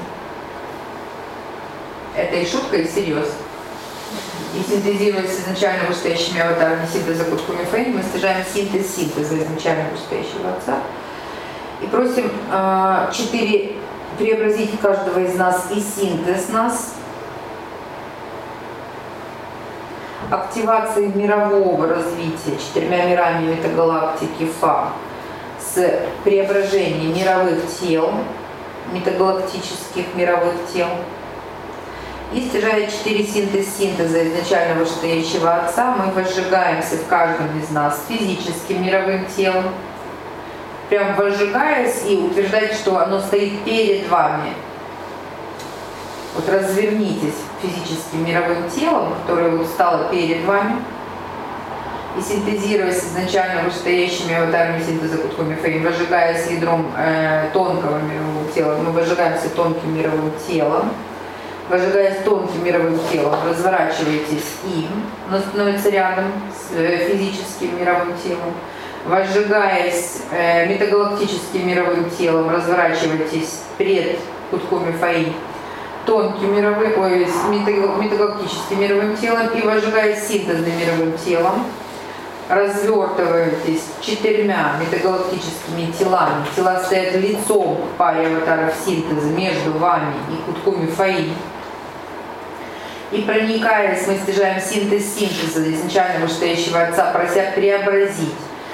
Это и шутка, и серьез. И синтезируясь изначально вышестоящими аватарами синтеза Кутхуми Фаи, мы стяжаем синтеза изначально вышестоящего отца. И просим 4 преобразить каждого из нас и синтез нас. активации мирового развития 4 мирами метагалактики Фа с преображением мировых тел, метагалактических мировых тел, и стяжая 4 синтеза изначально вышестоящего Отца, мы возжигаемся в каждом из нас физическим мировым телом, прям возжигаясь и утверждать, что оно стоит перед вами. Вот развернитесь физическим мировым телом, которое вот стало перед вами, и синтезируясь изначально вышестоящими аватарами синтеза Кутхуми Фейм, возжигаясь ядром тонкого мирового тела, мы возжигаемся тонким мировым телом. Возжигаясь тонким мировым телом, разворачиваетесь им, оно становится рядом с физическим мировым телом. Возжигаясь метагалактическим мировым телом, разворачивайтесь пред Кутхуми Фейм тонким мировым, метагалактическим мировым телом, и возжигаясь синтезным мировым телом, развертываетесь 4 метагалактическими телами. Тела стоят лицом к паре аватаров синтеза между вами и Кутхуми Фейм. И проникаясь, мы стяжаем синтеза изначально вышестоящего Отца, прося преобразить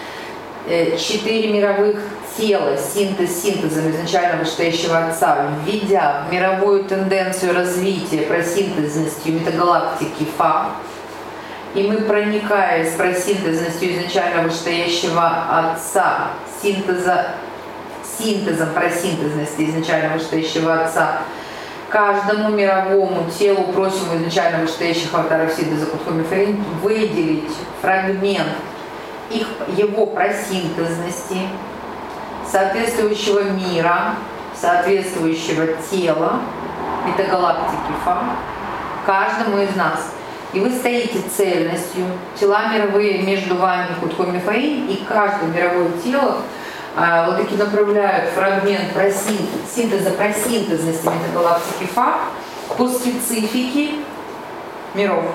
4 мировых тела, синтезом изначально вышестоящего Отца, введя в мировую тенденцию развития просинтезностью метагалактики Фа. И мы, проникаясь просинтезностью изначально вышестоящего Отца, синтезом просинтезности изначально вышестоящего Отца, каждому мировому телу просим изначально вышестоящих аватаров синтеза Кутхуми Фейм выделить фрагмент его просинтезности, соответствующего мира, соответствующего тела, метагалактики Фа, каждому из нас. И вы стоите цельностью, тела мировые между вами и Кутхуми Фейм, и каждое мировое тело вот таки направляют фрагмент синтеза просинтезности метагалактики Фа по специфике миров.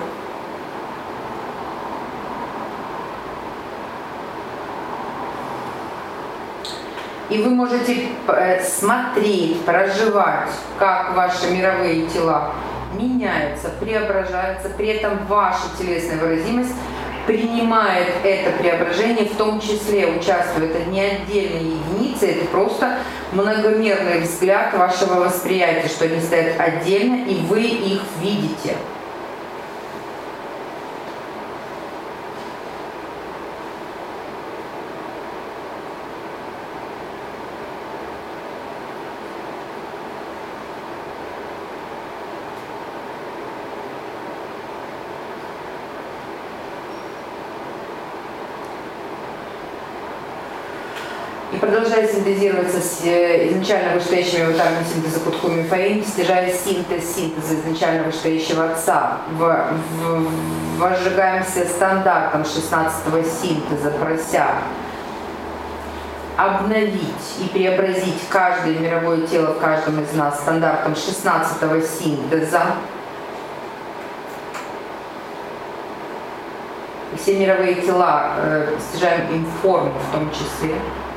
И вы можете смотреть, проживать, как ваши мировые тела меняются, преображаются, при этом ваша телесная выразимость принимает это преображение, в том числе участвует. Это не отдельные единицы, это просто многомерный взгляд вашего восприятия, что они стоят отдельно, и вы их видите. И продолжая синтезироваться с изначально вышестоящими аватарами синтеза Кутхуми Фейм, стяжая синтеза изначально вышестоящего Отца, возжигаемся стандартом 16-го синтеза, прося обновить и преобразить каждое мировое тело в каждом из нас стандартом 16-го синтеза. И все мировые тела стяжаем им форму в том числе.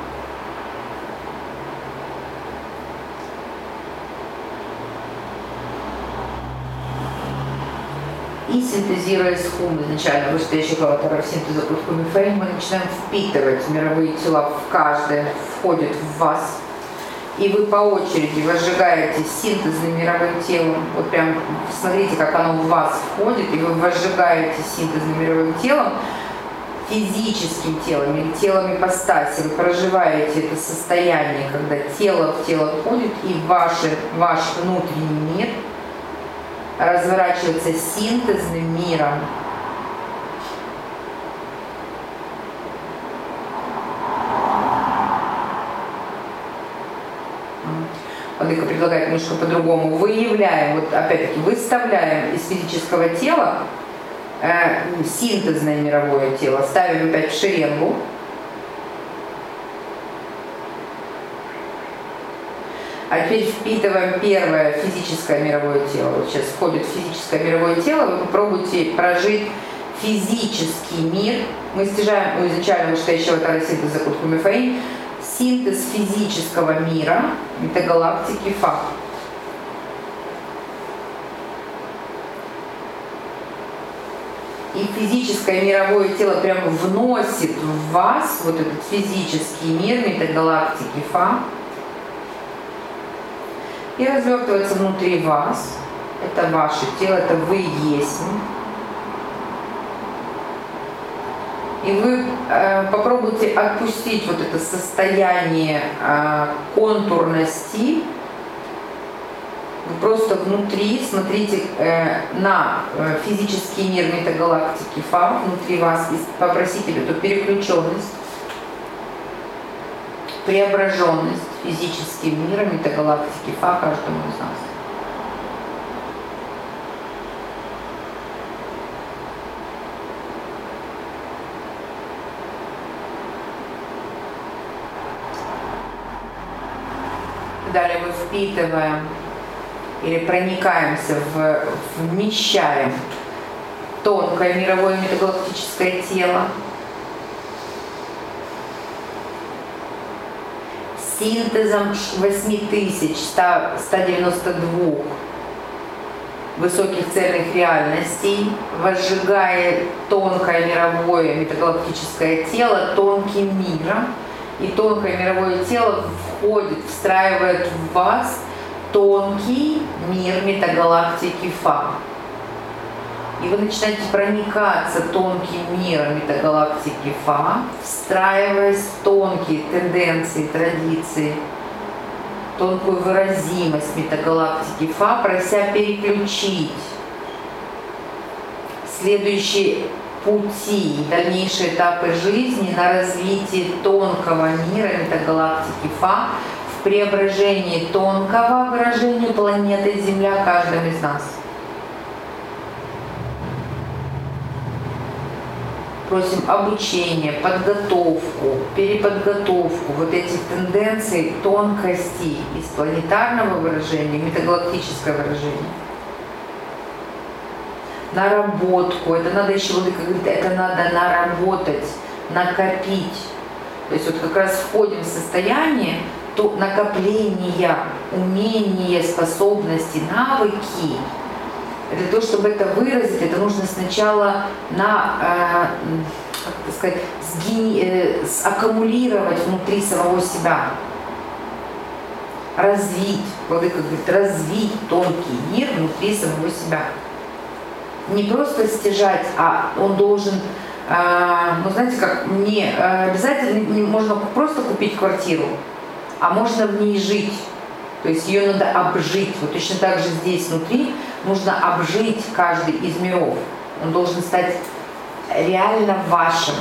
И синтезируя с хум изначально вышестоящих аватаров синтеза Кутхуми Фейм, мы начинаем впитывать мировые тела в каждое, входят в вас. И вы по очереди возжигаете синтезным мировым телом. Вот прям смотрите, как оно в вас входит, и вы возжигаете синтезным мировым телом, физическим телом или телом ипостаси. Вы проживаете это состояние, когда тело в тело входит, и ваш внутренний мир разворачивается синтезным миром. Владыка предлагает немножко по-другому. Выявляем, вот опять-таки выставляем из физического тела синтезное мировое тело, ставим опять в шеренгу. А теперь впитываем первое физическое мировое тело. Вот сейчас входит физическое мировое тело, вы попробуйте прожить физический мир. Мы стяжаем у изначально вышестоящего аватара синтеза Кутхуми Фейм синтез физического мира, метагалактики Фа. и физическое мировое тело прямо вносит в вас вот этот физический мир метагалактики Фа и развертывается внутри вас. Это ваше тело, это вы есть. И вы попробуйте отпустить вот это состояние контурности. Вы просто внутри смотрите на физический мир метагалактики Фа внутри вас и попросите эту переключенность, преображенность физическим миром метагалактики Фа каждому из нас. Далее мы впитываем или проникаемся, вмещаем тонкое мировое метагалактическое тело, синтезом 8192 высоких цельных реальностей, возжигая тонкое мировое метагалактическое тело тонким миром, и тонкое мировое тело входит, встраивает в вас тонкий мир метагалактики Фа. И вы начинаете проникаться тонким миром метагалактики Фа, встраиваясь в тонкие тенденции, традиции, тонкую выразимость метагалактики Фа, прося переключить следующие пути, дальнейшие этапы жизни на развитие тонкого мира метагалактики Фа, в преображении тонкого выражения планеты Земля каждым из нас. Просим обучение, подготовку, переподготовку вот этих тенденций тонкости из планетарного выражения в метагалактическое выражение. Наработку, это надо еще, Владыка говорит, это надо наработать, накопить. То есть вот как раз входим в состояние накопления, умения, способности, навыки. Для того, чтобы это выразить, это нужно сначала аккумулировать внутри самого себя. Развить, Владыка говорит, развить тонкий мир внутри самого себя. Не просто стяжать, а он должен, ну знаете как, не обязательно можно просто купить квартиру, а можно в ней жить. То есть ее надо обжить. Вот точно так же здесь внутри нужно обжить каждый из миров. Он должен стать реально вашим.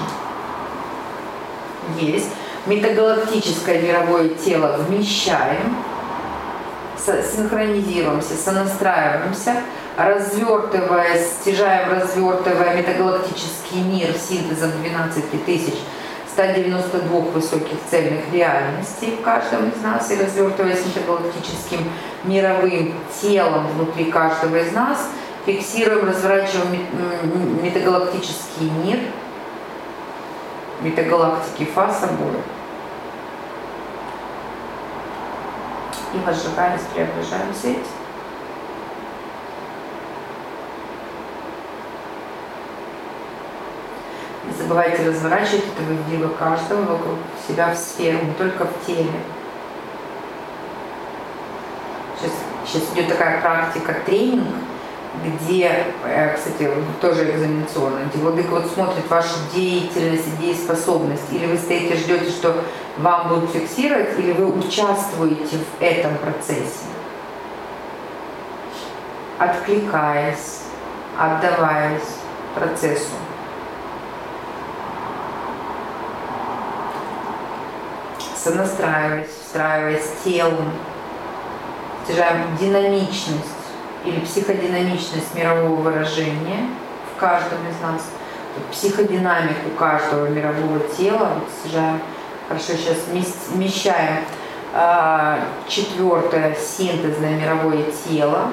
Есть. Метагалактическое мировое тело вмещаем, синхронизируемся, сонастраиваемся, развертывая, стяжаем, развертывая метагалактический мир синтезом 12192 высоких цельных реальностей в каждом из нас и развертываясь метагалактическим мировым телом внутри каждого из нас, фиксируем, разворачиваем метагалактический мир, метагалактики Фа собой. И возжигаем, преображаемся этим. Не забывайте разворачивать это выводило каждого вокруг себя в сферу, не только в теле. Сейчас идет такая практика, тренинг, где, кстати, тоже экзаменационно, где Владыка вот смотрит вашу деятельность, дееспособность, или вы стоите, ждете, что вам будут фиксировать, или вы участвуете в этом процессе, откликаясь, отдаваясь процессу. Сонастраиваясь, встраиваясь телом, стяжаем динамичность или психодинамичность мирового выражения в каждом из нас, психодинамику каждого мирового тела, вот стяжаем, хорошо, сейчас вмещаем четвертое синтезное мировое тело.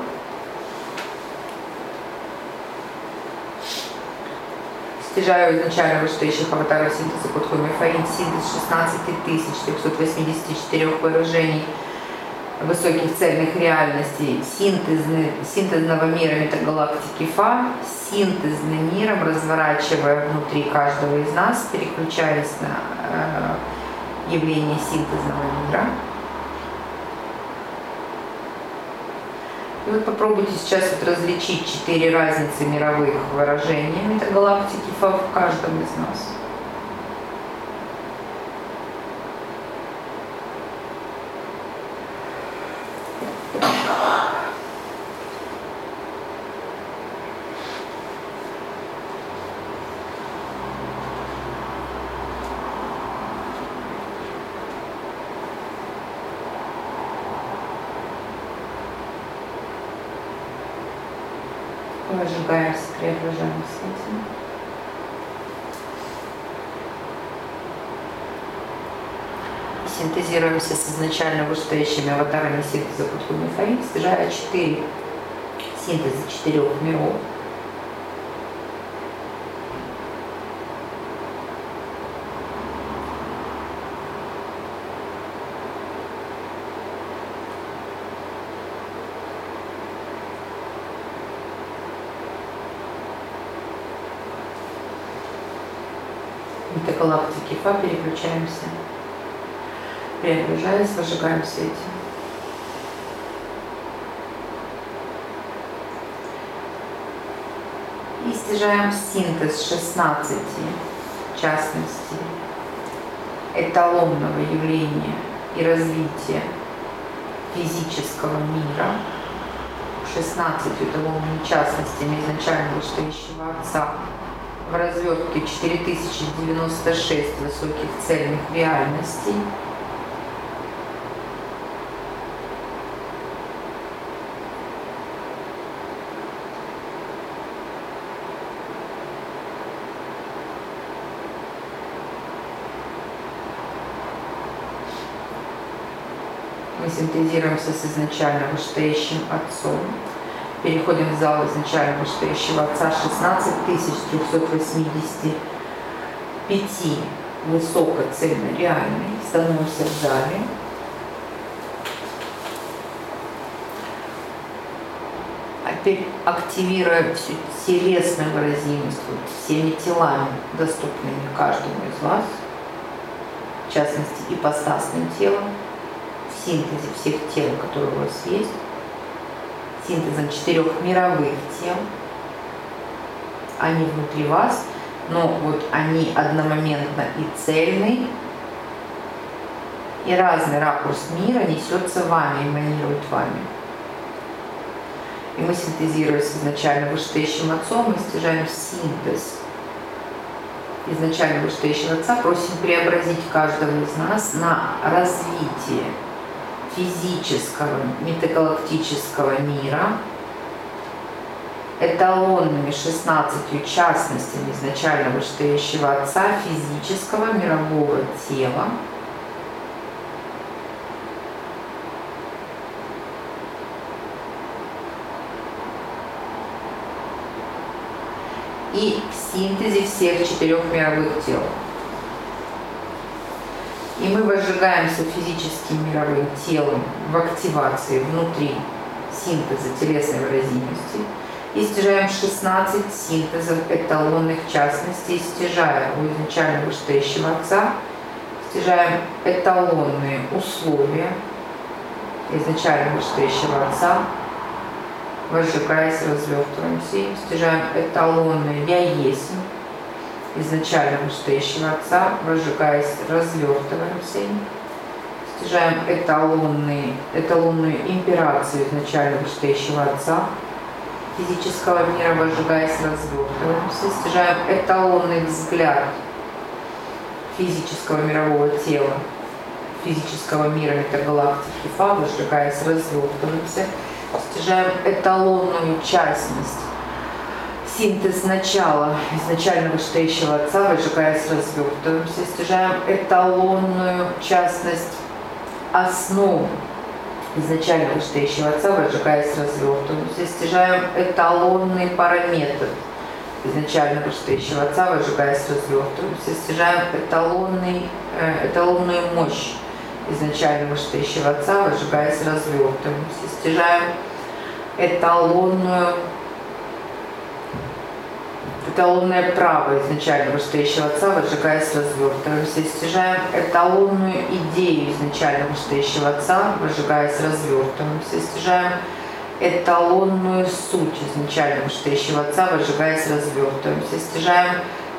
Стяжаю изначально вышестоящих аватаров синтеза Кодху Мифарин, синтез 16384 выражений высоких цельных реальностей, синтезного мира метагалактики Фа, синтезным миром, разворачивая внутри каждого из нас, переключаясь на явление синтезного мира. И вот попробуйте сейчас вот различить 4 разницы мировых выражений метагалактики Фа в каждом из нас. Зажигаемся, преображаем свете. Синтезируемся с изначально вышестоящими аватарами синтеза путем мифаи, достижая 4 синтеза 4 миров. Метагалактики Фа переключаемся, преображаясь, зажигаем свете. И стяжаем синтез 16 частностей эталонного явления и развития физического мира, 16 эталонными частностями изначально вышестоящего Отца, в развертке 4096 высоких цельных реальностей. Мы синтезируемся с изначально вышестоящим Отцом. Переходим в зал изначально вышестоящего Отца, 16385 высокоцельно-реальный. Становимся в зале. Опять активируя всю телесную выразимость, вот, всеми телами, доступными каждому из вас, в частности, ипостасным телом, в синтезе всех тел, которые у вас есть, синтезом 4 мировых тел. Они внутри вас, но вот они одномоментно и цельны, и разный ракурс мира несется вами, эманирует вами. И мы, синтезируя с изначально вышестоящим Отцом, мы стяжаем синтез изначально вышестоящего Отца, просим преобразить каждого из нас на развитие физического, метагалактического мира эталонными 16 частностями изначально вышестоящего Отца физического мирового тела, и в синтезе всех 4 мировых тел. И мы возжигаемся физическим мировым телом в активации внутри синтеза телесной выразимости и стяжаем 16 синтезов эталонных частностей, стяжая у изначально вышестоящего Отца, стяжаем эталонные условия изначально вышестоящего Отца, возжигаясь, развертываемся и стяжаем эталонные «Я есть» изначально вышестоящего Отца, возжигаясь, развертываемся, стяжаем эталонную имперацию изначально вышестоящего Отца физического мира, возжигаясь, развертываемся, стяжаем эталонный взгляд физического мирового тела, физического мира метагалактики Фа, возжигаясь, развертываемся, стяжаем эталонную частность синтез начала изначально вышестоящего Отца, возжигаясь, развертываемся, стяжаем эталонную частность основу изначально вышестоящего Отца, возжигаясь, развертываемся, стяжаем эталонный параметр изначально вышестоящего Отца, возжигаясь, развертываемся, стяжаем эталонную мощь изначально вышестоящего отца, выжигаясь развертываемся. Стяжаем эталонное право изначально вышестоящего отца, выжигаясь развертываемся. Стяжаем эталонную идею изначально вышестоящего отца, выжигаясь развертываемся. Стяжаем эталонную суть изначально вышестоящего отца, выжигаясь развертываемся. Стяжаем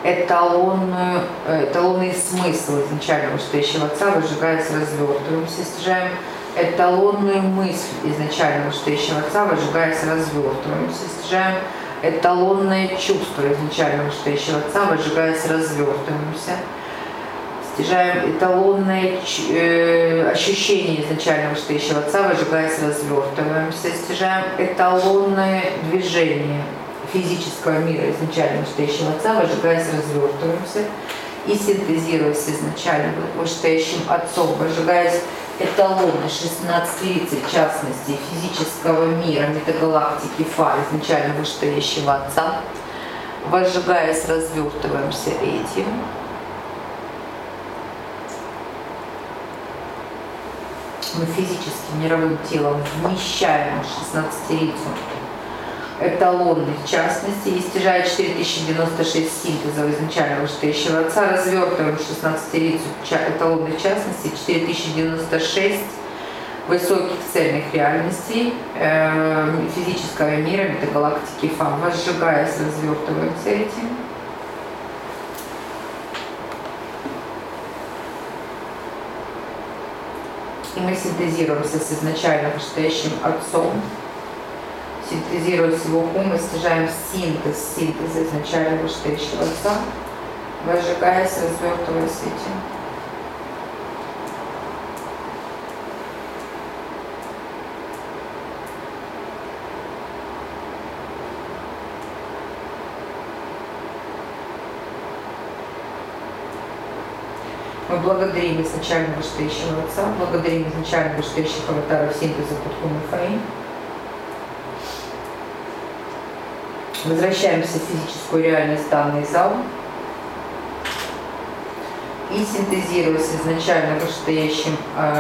эталонный смысл изначально вышестоящего отца, выжигаясь развертываемся. Стяжаем эталонную мысль изначально вышестоящего отца, выжигаясь развертываемся. Стяжаем эталонное чувство изначально вышестоящего отца, выжигаясь развертываемся. Стяжаем эталонное ощущение изначально вышестоящего отца, выжигаясь развертываемся. Стяжаем эталонное движение физического мира изначально вышестоящего отца, выжигаясь развертываемся. И синтезируясь изначально вышестоящим отцом, выжигаясь эталоны 16-30 частностей физического мира метагалактики Фа изначально вышестоящего отца, выжигаясь развертываемся этим. Мы физическим мировым телом вмещаем 16-рицу эталонных частностей, и стяжая 4096 синтезов изначально вышестоящего отца, развертываем 16-рицу эталонных частностей, 4096 высоких цельных реальностей физического мира метагалактики Фа, возжигаясь, развертываемся этим. И мы синтезируемся с изначально вышестоящим отцом. Синтезируя с его ум, мы стяжаем синтеза изначально вышестоящего отца, возжигаясь, развертываясь этим. Мы благодарим изначально вышестоящего отца, благодарим изначально вышестоящих аватаров синтеза Путхун и Фаин. Возвращаемся в физическую реальность, данный зал. И синтезируясь изначально вышестоящими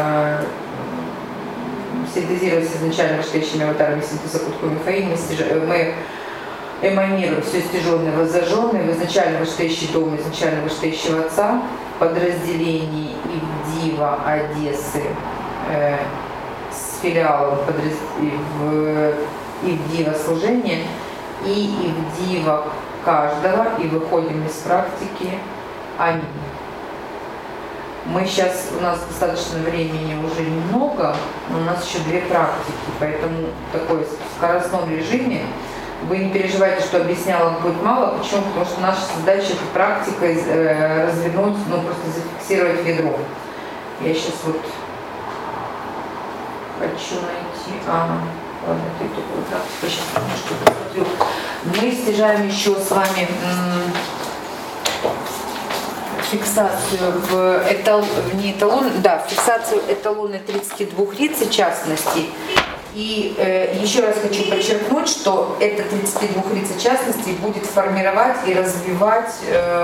аватарами синтеза Путхун и Фаин, мы эманируем все стяженное, воззажженное в изначально вышестоящий дом изначально вышестоящего отца, подразделений Ивдива Одессы с филиалом Ивдива служения и Ивдива каждого, и выходим из практики. Аминь. Мы сейчас, у нас достаточно времени уже немного, но у нас еще 2 практики, поэтому в такой скоростном режиме. Вы не переживайте, что объясняла будет мало. Почему? Потому что наша задача этой практикой развернуть, просто зафиксировать ведро. Я сейчас вот хочу найти... Ладно, это такую практику. Сейчас немножко посмотрю. Мы стяжаем еще с вами фиксацию фиксацию эталона 32 риц частностей. И еще раз хочу подчеркнуть, что эта 32 рица частностей будет формировать и развивать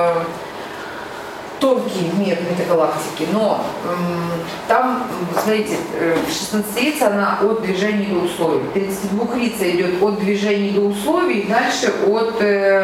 тонкий мир метагалактики. Но там, смотрите, 16 риц она от движений до условий. 32 рица идет от движений до условий, дальше от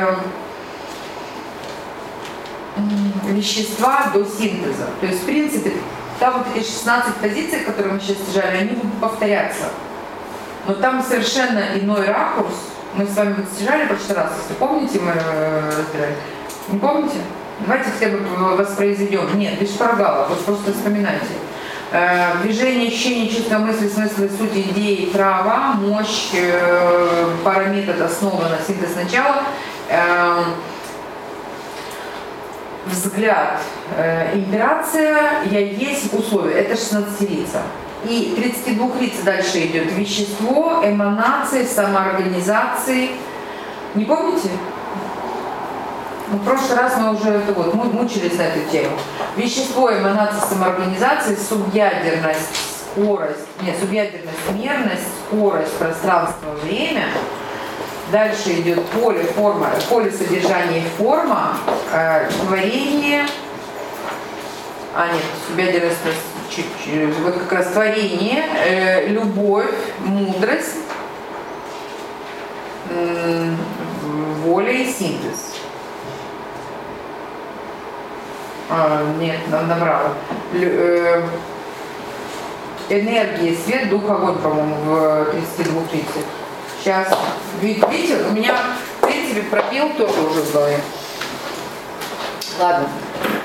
вещества до синтеза. То есть, в принципе, там вот эти 16 позиций, которые мы сейчас стяжали, они будут повторяться. Но там совершенно иной ракурс. Мы с вами вот стяжали в прошлый раз, если помните, мы разбирали. Не помните? Давайте хотя бы воспроизведем. Нет, без шпаргалов, вот просто вспоминайте. Движение, ощущение, чувство, мысли, смысл, суть, идеи, права, мощь, параметод, основа на синтез начала, взгляд, имперация, я есть, условия. Это 16-рица. И 32 рица дальше идет вещество, эманации, самоорганизации. Не помните? В прошлый раз мы уже мучились на эту тему. Вещество, эманации, самоорганизации, субъядерность, мерность, скорость, пространство, время. Дальше идет поле, форма, поле, содержание, форма, творение. Субъядерность, чуть-чуть, вот как раз творение, любовь, мудрость, воля и синтез. Нет, набрала. Энергия, свет, дух, огонь, по-моему, в 32-30. Сейчас. Видите, у меня, в принципе, пропил тоже уже в голове. Ладно.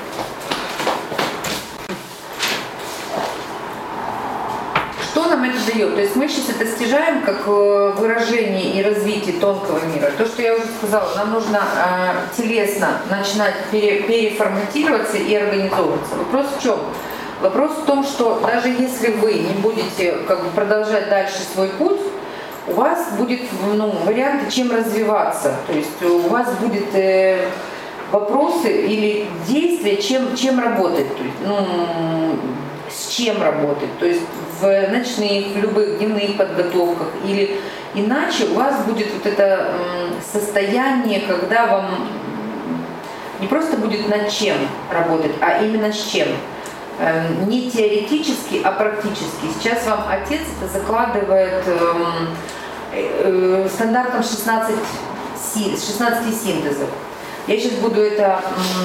Что нам это дает? То есть мы сейчас это стяжаем как выражение и развитие тонкого мира. То, что я уже сказала, нам нужно телесно начинать переформатироваться и организовываться. Вопрос в чем? Вопрос в том, что даже если вы не будете как бы продолжать дальше свой путь, у вас будет варианты, чем развиваться. То есть у вас будет вопросы или действия, чем работать, то есть, с чем работать. То есть в ночных, в любых дневных подготовках или иначе у вас будет вот это состояние, когда вам не просто будет над чем работать, а именно с чем. Не теоретически, а практически. Сейчас вам отец это закладывает стандартом 16 синтезов. Я сейчас буду это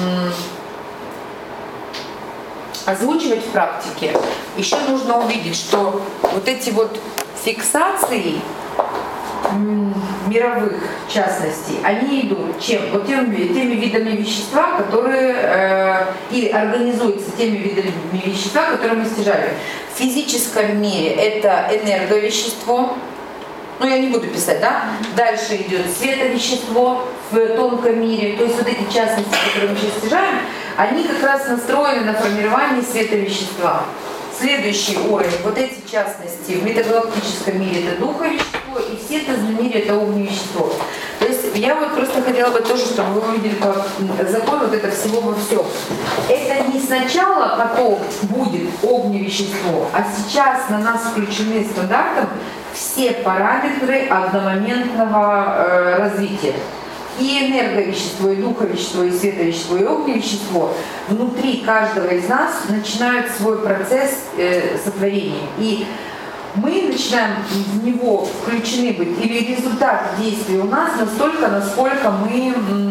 озвучивать в практике. Еще нужно увидеть, что вот эти вот фиксации мировых частностей, они идут чем? Вот теми видами вещества, которые или организуются теми видами вещества, которые мы стяжали. В физическом мире это энерговещество. Ну, я не буду писать, да? Дальше идет световещество в тонком мире. То есть вот эти частности, которые мы сейчас стяжаем, они как раз настроены на формирование световещества. Следующий уровень, вот эти частности в метагалактическом мире это духовещество, и в синтезном мире это огневещество. То есть я вот просто хотела бы тоже, чтобы вы увидели, как закон вот это всего во всем. Это не сначала потом будет огневещество, а сейчас на нас включены стандартом все параметры одномоментного развития. И энерговещество, и духовещество, и световещество, и огневещество внутри каждого из нас начинают свой процесс сотворения. И мы начинаем в него включены быть, или результат действия у нас настолько, насколько мы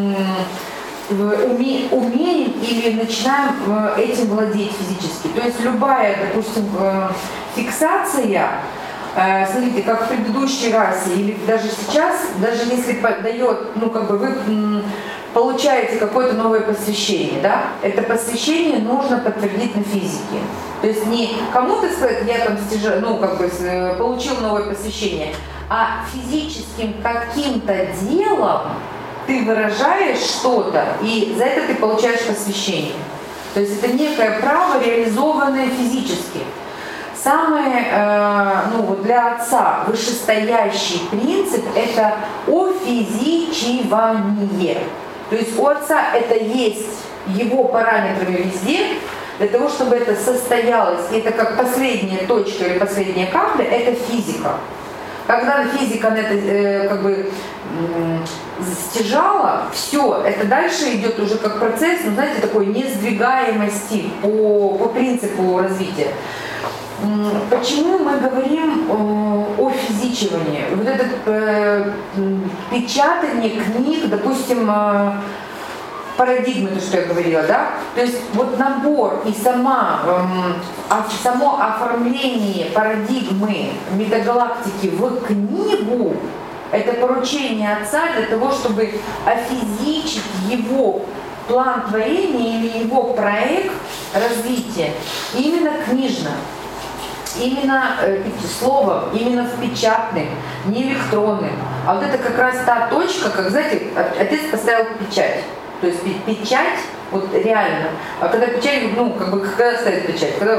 умеем или начинаем этим владеть физически. То есть любая, допустим, фиксация, смотрите, как в предыдущей расе или даже сейчас, даже если дает, ну как бы вы получаете какое-то новое посвящение, да, это посвящение нужно подтвердить на физике. То есть не кому-то сказать, я там получил новое посвящение, а физическим каким-то делом ты выражаешь что-то, и за это ты получаешь посвящение. То есть это некое право, реализованное физически. Самый для отца вышестоящий принцип – это офизичивание. То есть у отца это есть его параметрами везде, для того, чтобы это состоялось, и это как последняя точка или последняя капля, это физика. Когда физика на это стяжала, все, это дальше идет уже как процесс, знаете, такой несдвигаемости по принципу развития. Почему мы говорим о физичивании? Вот это печатание книг, допустим, парадигмы, то, что я говорила, да? То есть вот набор и само оформление парадигмы метагалактики в книгу – это поручение отца для того, чтобы офизичить его план творения или его проект развития именно книжно. Именно словом, именно в печатным, не электронным. А вот это как раз та точка, как, знаете, отец поставил печать. То есть печать, вот реально. А когда печать, когда ставит печать? Когда,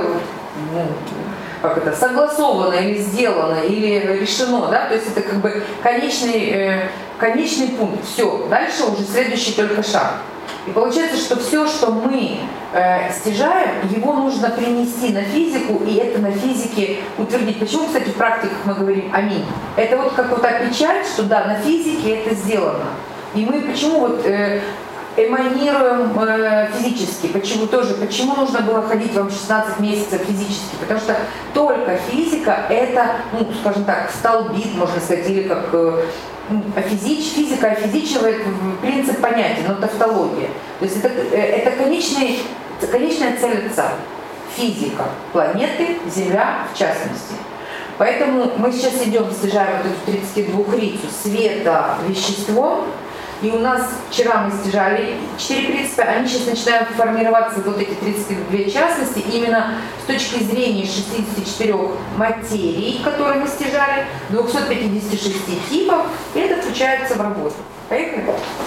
согласовано или сделано, или решено, да? То есть это как бы конечный пункт. Все, дальше уже следующий только шаг. И получается, что все, что мы стяжаем, его нужно принести на физику, и это на физике утвердить. Почему, кстати, в практиках мы говорим «Аминь»? Это вот как вот та печать, что да, на физике это сделано. И мы почему демонируем физически. Почему нужно было ходить вам 16 месяцев физически? Потому что только физика это, ну, скажем так, столбит, можно сказать, или как физика офизичивает принцип понятия, но тавтология. То есть это конечная цель отца. Физика планеты, Земля в частности. Поэтому мы сейчас идем, стяжаем вот эту 32-рицу света веществом. И у нас вчера мы стяжали 4 принципа, они сейчас начинают формироваться, вот эти 32 частности, именно с точки зрения 64 материй, которые мы стяжали, 256 типов, и это включается в работу. Поехали?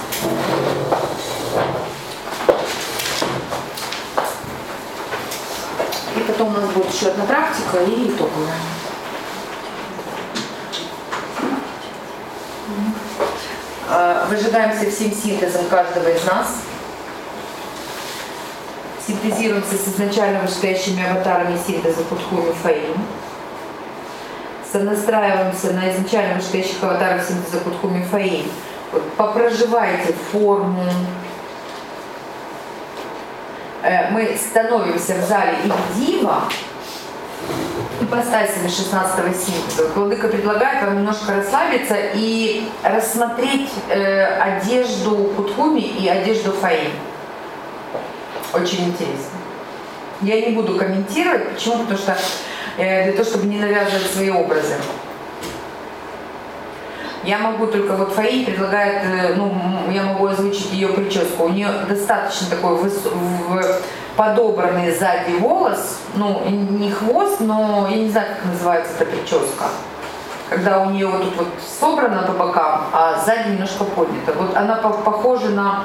И потом у нас будет еще одна практика и итоговая. Выжигаемся всем синтезом каждого из нас. Синтезируемся с изначально вышестоящими аватарами синтеза Кутхуми Фаим. Сонастраиваемся на изначально вышестоящих аватаров синтеза Кутхуми Фаим. Вот, попроживайте форму. Мы становимся в зале Ивдива, ипостасями 16-го синтеза. Владыка предлагает вам немножко расслабиться и рассмотреть одежду Кутхуми и одежду Фаим. Очень интересно. Я не буду комментировать. Почему? Потому что для того, чтобы не навязывать свои образы. Я могу только, вот Фаим предлагает, ну, я могу озвучить ее прическу. У нее достаточно такой подобранный сзади волос, ну, не хвост, но я не знаю, как называется эта прическа. Когда у нее вот тут вот собрано по бокам, а сзади немножко поднято. Вот она похожа на...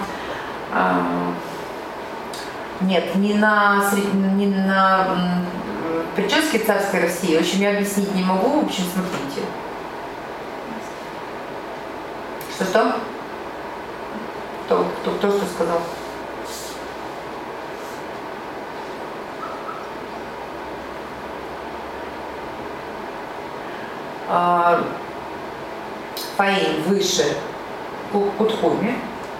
Нет, не на прическе царской России. В общем, я объяснить не могу. В общем, смотрите. Что? Кто что сказал? Фаим выше Кутхуми.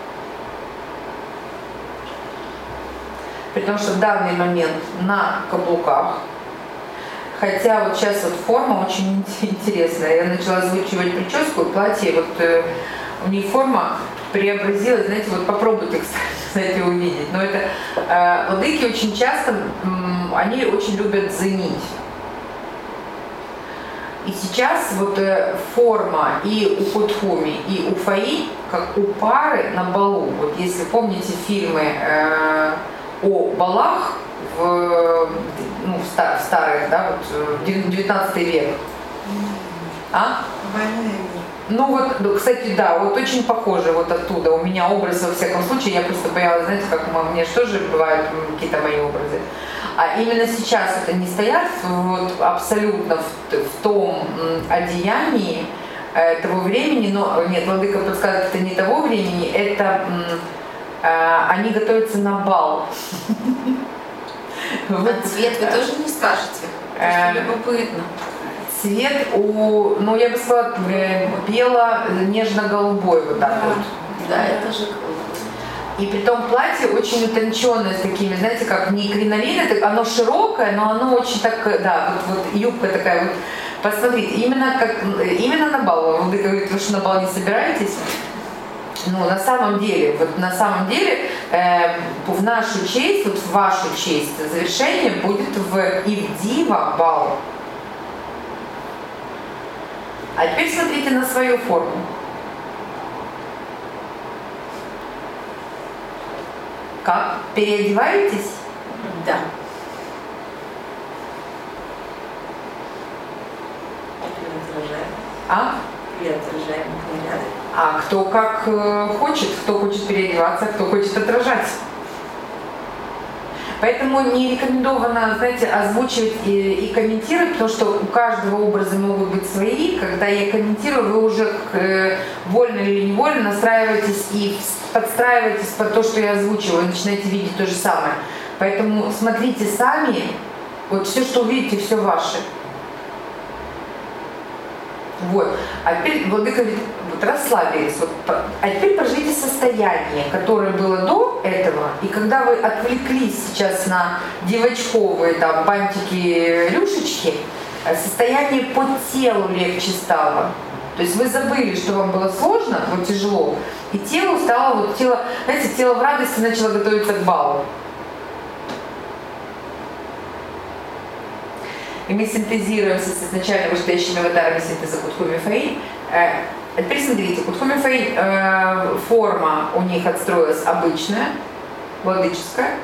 При том, что в данный момент на каблуках. Хотя вот сейчас вот форма очень интересная. Я начала озвучивать прическу, и платье, вот у них форма преобразилась. Знаете, вот попробуйте, кстати, увидеть. Но это владыки очень часто, они очень любят ценить. И сейчас вот форма и у Кутхуми, и у Фаи, как у пары на балу. Вот если помните фильмы о балах в старых, да, вот 19 век. Ну вот, кстати, да, вот очень похоже вот оттуда. У меня образ, во всяком случае, я просто боялась, знаете, как мне же тоже бывают какие-то мои образы. А именно сейчас это не стоят вот абсолютно в том одеянии того времени, но нет, владыка подсказывает, это не того времени, это они готовятся на бал. А цвет вы тоже не скажете? Любопытно. Цвет ну я бы сказала, бело-нежно-голубой вот так вот. Да, это же. И притом платье очень утонченное, с такими, знаете, как не кринолин, оно широкое, но оно очень так, да, вот юбка такая вот. Посмотрите, именно на бал. Вы говорите, вы что на бал не собираетесь? Ну, на самом деле, в нашу честь, вот в вашу честь, завершение будет в Ивдива бал. А теперь смотрите на свою форму. Как? Переодеваетесь? Да. Отражаем наряды. А кто как хочет, кто хочет переодеваться, кто хочет отражать. Поэтому не рекомендовано, знаете, озвучивать и комментировать, потому что у каждого образа могут быть свои. Когда я комментирую, вы уже вольно или невольно настраиваетесь и подстраиваетесь под то, что я озвучиваю, и начинаете видеть то же самое. Поэтому смотрите сами, вот все, что увидите, все ваше. Вот. А теперь владыка говорит, вот расслабились. Вот, а теперь проживите состояние, которое было до, этого, и когда вы отвлеклись сейчас на девочковые там бантики, рюшечки, состояние по телу легче стало. То есть вы забыли, что вам было сложно, вот тяжело, и телу стало, вот тело, знаете, тело в радости начало готовиться к балу. И мы синтезируемся с изначально вышестоящими аватарами синтеза Кутху-Мифаи. Теперь смотрите, Кутху-Мифаи, форма у них отстроилась обычная, владыческая.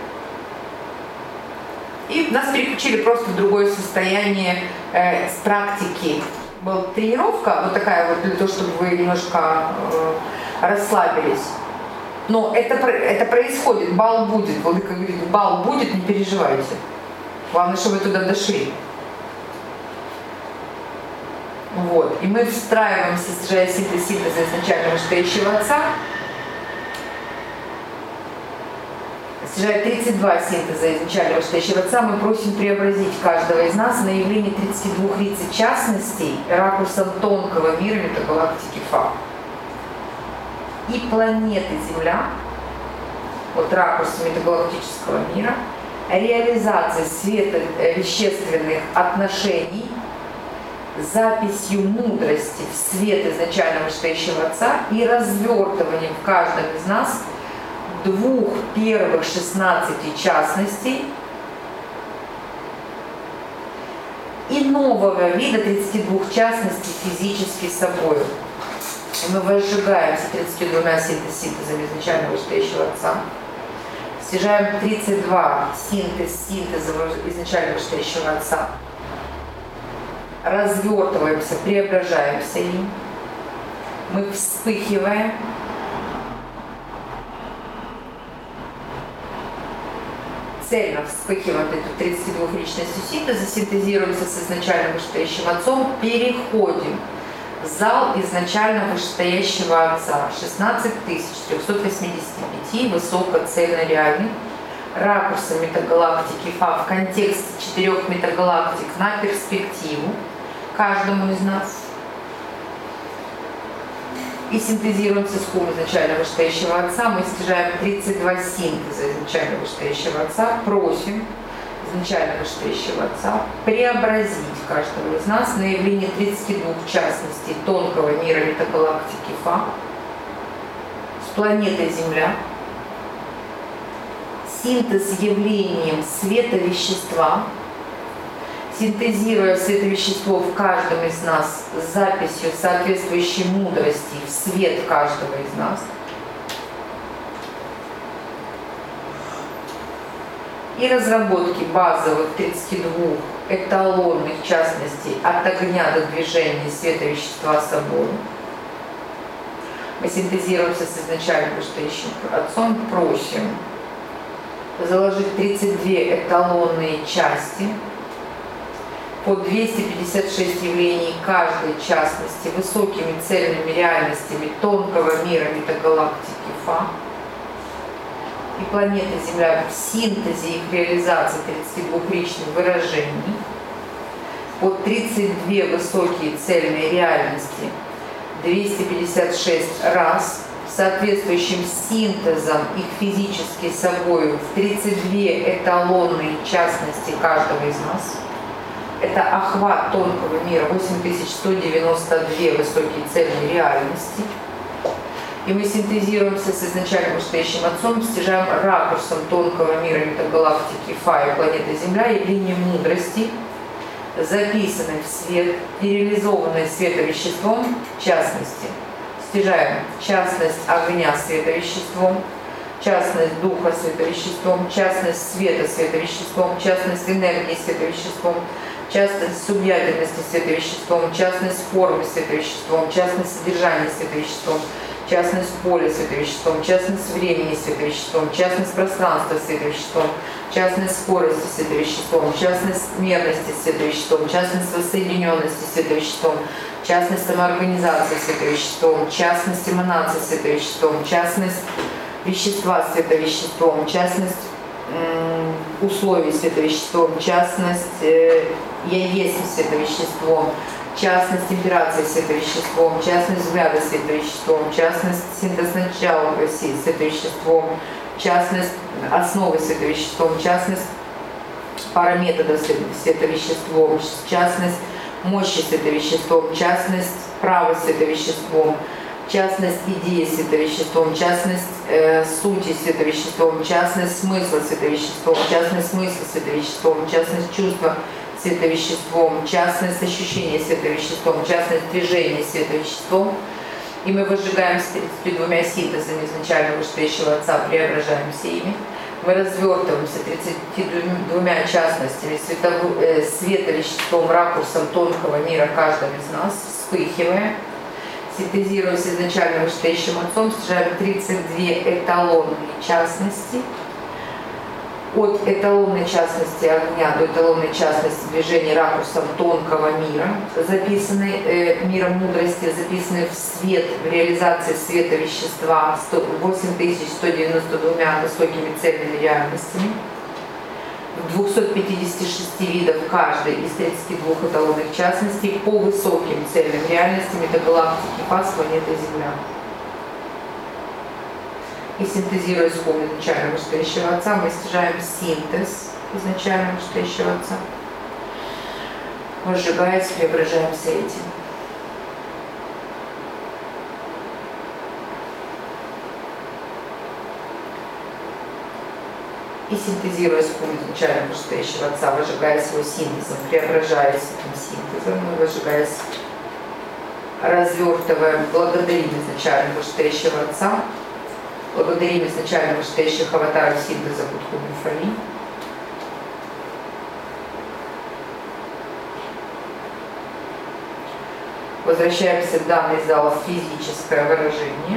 И нас переключили просто в другое состояние с практики. Была тренировка, вот такая вот, для того, чтобы вы немножко расслабились. Но это происходит, бал будет. Владыка говорит, бал будет, не переживайте. Главное, чтобы вы туда дошли. Вот. И мы встраиваемся, сжигая синтеза изначально вышестоящего Отца. Сжигая 32 синтеза изначально вышестоящего Отца, мы просим преобразить каждого из нас на явление 32 лиц и частностей ракурсом тонкого мира метагалактики Фа. И планеты Земля, вот ракурс метагалактического мира, реализация световещественных отношений, записью мудрости в свет изначально вышестоящего Отца и развертыванием в каждом из нас двух первых 16 частностей и нового вида 32 частностей физически собой. И мы возжигаемся 32 синтезами изначально вышестоящего Отца. Стяжаем 32 синтеза изначально вышестоящего Отца. Развертываемся, преображаемся им. Мы вспыхиваем. Цельно вспыхиваем эту 32 личностью синтеза, синтезируемся с изначально вышестоящим Отцом, переходим в зал изначально вышестоящего Отца. 16 385 высокоцельно-реальных ракурсов метагалактики Фа в контексте 4 метагалактик на перспективу каждому из нас. И синтезируемся с кум изначально вышестоящего Отца. Мы стяжаем 32 синтеза изначально вышестоящего Отца. Просим изначально вышестоящего Отца преобразить каждого из нас на явление 32 частностей тонкого мира метагалактики Фа с планетой Земля. Синтез явлением световещества, синтезируя световещество в каждом из нас с записью соответствующей мудрости в свет каждого из нас. И разработки базовых 32 эталонных частностей от огня до движения световещества собой. Мы синтезируемся с изначально вышестоящим Отцом, просим заложить 32 эталонные части по 256 явлений каждой частности высокими цельными реальностями тонкого мира метагалактики Фа и планеты Земля в синтезе их реализации 32 личных выражений по 32 высокие цельные реальности 256 раз соответствующим синтезом их физически собой в 32 эталонные частности каждого из нас. Это охват тонкого мира 8192 высокие цельные реальности. И мы синтезируемся с изначально вышестоящим Отцом, стяжаем ракурсом тонкого мира метагалактики Фа и планеты Земля явление мудрости, записанной в свет и реализованной световеществом в частности. Стяжаем частность огня световеществом, частность духа световеществом, частность света световеществом, частность энергии световеществом, частность субъядерности световеществом, частность формы световеществом, частность содержания световеществом, частность поля световеществом, частность времени световеществом, частность пространства световеществом, частность скорости световеществом, частность мерности световеществом, частность воссоединенности световеществом, частность самоорганизации световеществом, частность эманации световеществом, частность вещества световеществом, частность условий световеществом, частность я есть световеществом, частность темперации световеществом, частность взгляда световеществом, частность синтез начала световеществом, частность основы световеществом, частность параметода световеществом, частность мощи световеществом, частность права световеществом, частность идеи световеществом, частность сути световеществом, частность смысла световеществом, частность смысла световеществом, частность чувства световеществом, частность ощущения световеществом, частность движения световеществом. И мы выжигаем с 32 синтезами изначально вышестоящего Отца, преображаемся ими. Мы развертываемся 32 частностями световеществом, ракурсом тонкого мира каждого из нас, вспыхивая. Синтезируясь изначально вышестоящим Отцом, содержаем 32 эталонные частности. От эталонной частности огня до эталонной частности движения ракурсом тонкого мира, записанный миром мудрости, записанный в свет, в реализации света вещества 8192 высокими цельными реальностями, 256 видов каждой из 32 эталонных частностей по высоким цельным реальностям, это галактики, фаз, планеты Земля. И синтезируя исходно изначально вышестоящего Отца, мы стяжаем синтез изначально вышестоящего Отца. Возжигаясь, преображаемся этим. И синтезируя исходно изначально вышестоящего Отца, возжигаясь его синтезом, преображаясь этим синтезом, мы возжигаясь, развертываем, благодарим изначально вышестоящего Отца, благодарим изначально вышестоящих аватаров синтеза Будху Мифали. Возвращаемся в данный зал в физическое выражение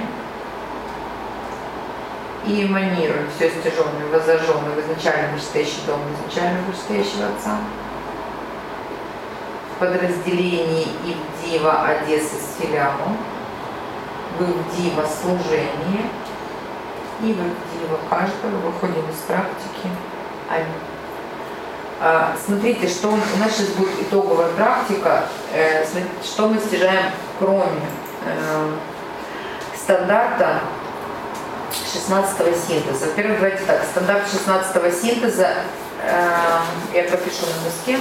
и эманируем все стяженное, воззаженное в изначально вышестоящий дом, изначально вышестоящего Отца. В подразделении Ивдива Одессы с Филяму, в Ивдива служение, и в Ивдива каждого выходим из практики. Аминь. Смотрите, что у нас сейчас будет итоговая практика, что мы стяжаем кроме стандарта 16-го синтеза. Во-первых, давайте так, стандарт 16-го синтеза, я пропишу на доске.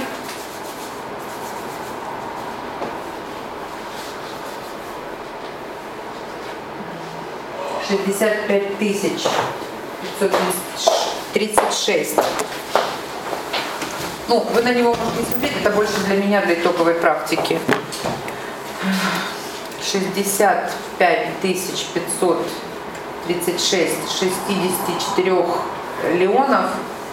$65,536. Ну, вы на него можете смотреть, это больше для меня, для итоговой практики. 65,536 64 леонов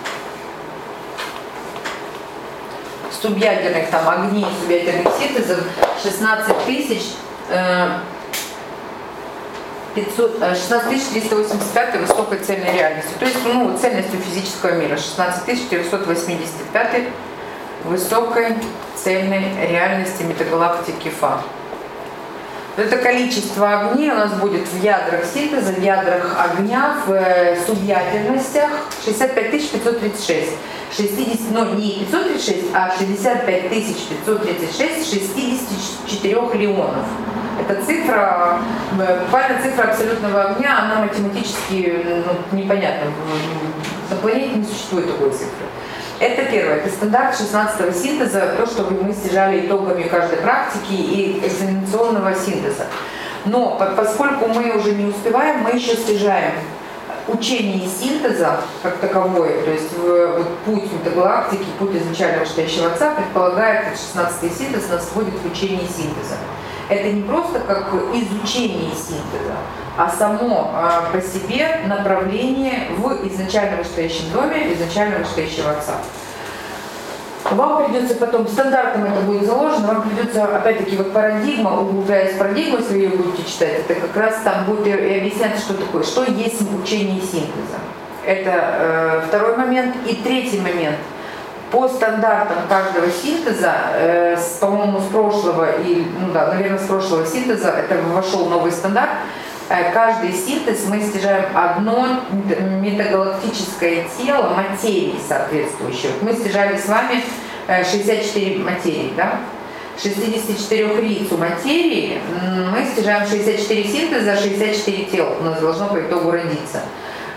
субъядерных там огней, субъядерных синтезов, 16385 высокой цельной реальностью, то есть цельностью физического мира, 16485 высокой цельной реальности метагалактики Фа. Это количество огней у нас будет в ядрах синтеза, в ядрах огня, в субъядерностях 65536. 60, но не 536, а 65536 64 леонов. Эта цифра, буквально цифра абсолютного огня, она математически непонятна. На планете не существует такой цифры. Это первое, это стандарт 16-го синтеза, то, что мы стяжали итогами каждой практики и экзаменационного синтеза. Но поскольку мы уже не успеваем, мы еще стяжаем учение синтеза как таковое, то есть путь метагалактики, путь изначально вышестоящего Отца предполагает, что 16-й синтез нас вводит в учение синтеза. Это не просто как изучение синтеза, а само по себе направление в изначально вышестоящем доме, изначально вышестоящего Отца. Вам придется потом, стандартом это будет заложено, вам придется, опять-таки, вот парадигма, углубляясь в парадигму, если вы ее будете читать, это как раз там будет и объясняться, что такое, что есть учение синтеза. Это второй момент. И третий момент. По стандартам каждого синтеза, по-моему, с прошлого, наверное, с прошлого синтеза, это вошел новый стандарт, каждый синтез мы стяжаем одно метагалактическое тело материи соответствующего. Мы стяжали с вами 64 материи, да? 64 лицу материи мы стяжаем 64 синтеза, 64 тела у нас должно по итогу родиться.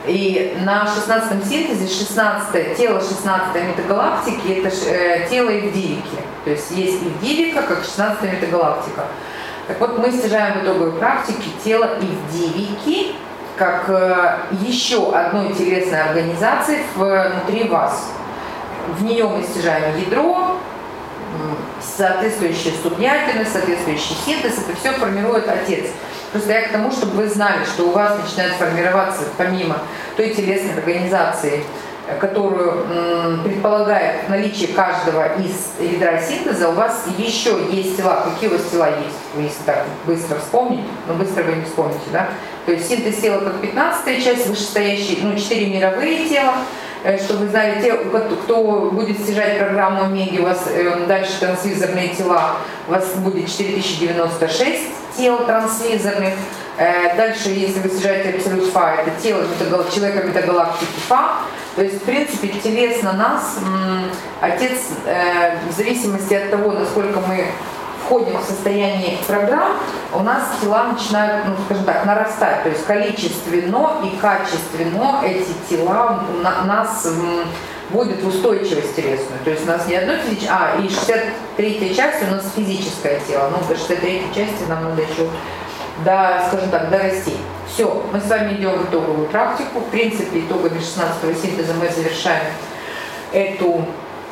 И на 16-м синтезе тело 16-й метагалактики – это тело Ивдивики. То есть есть Ивдивика как 16-я метагалактика. Так вот, мы снижаем в итоговой практике тело Ивдивики как еще одной телесной организации внутри вас. В нее мы снижаем ядро, соответствующая субъятельность, соответствующий синтез. Это все формирует Отец. Просто я к тому, чтобы вы знали, что у вас начинает формироваться, помимо той телесной организации, которую предполагает наличие каждого из ядра синтеза, у вас еще есть тела. Какие у вас тела есть? Если так быстро вспомнить, но быстро вы не вспомните, да? То есть синтез тела как 15-я часть, вышестоящие, 4 мировые тела. Чтобы вы знали, те, кто будет стяжать программу Омеги, у вас дальше трансвизорные тела, у вас будет 4096 тел трансвизорных. Дальше, если вы стяжаете абсолют Фа, это тело человека метагалактики Фа. То есть, в принципе, телесно нас Отец, в зависимости от того, насколько мы входим в состояние программ, у нас тела начинают, скажем так, нарастать. То есть количественно и качественно эти тела нас вводят в устойчивость телесную. То есть у нас не одно физическое, и 63-я часть у нас физическое тело. До 63-й части нам надо еще, скажем так, дорасти. Все, мы с вами идем в итоговую практику. В принципе, итогами 16-го синтеза мы завершаем эту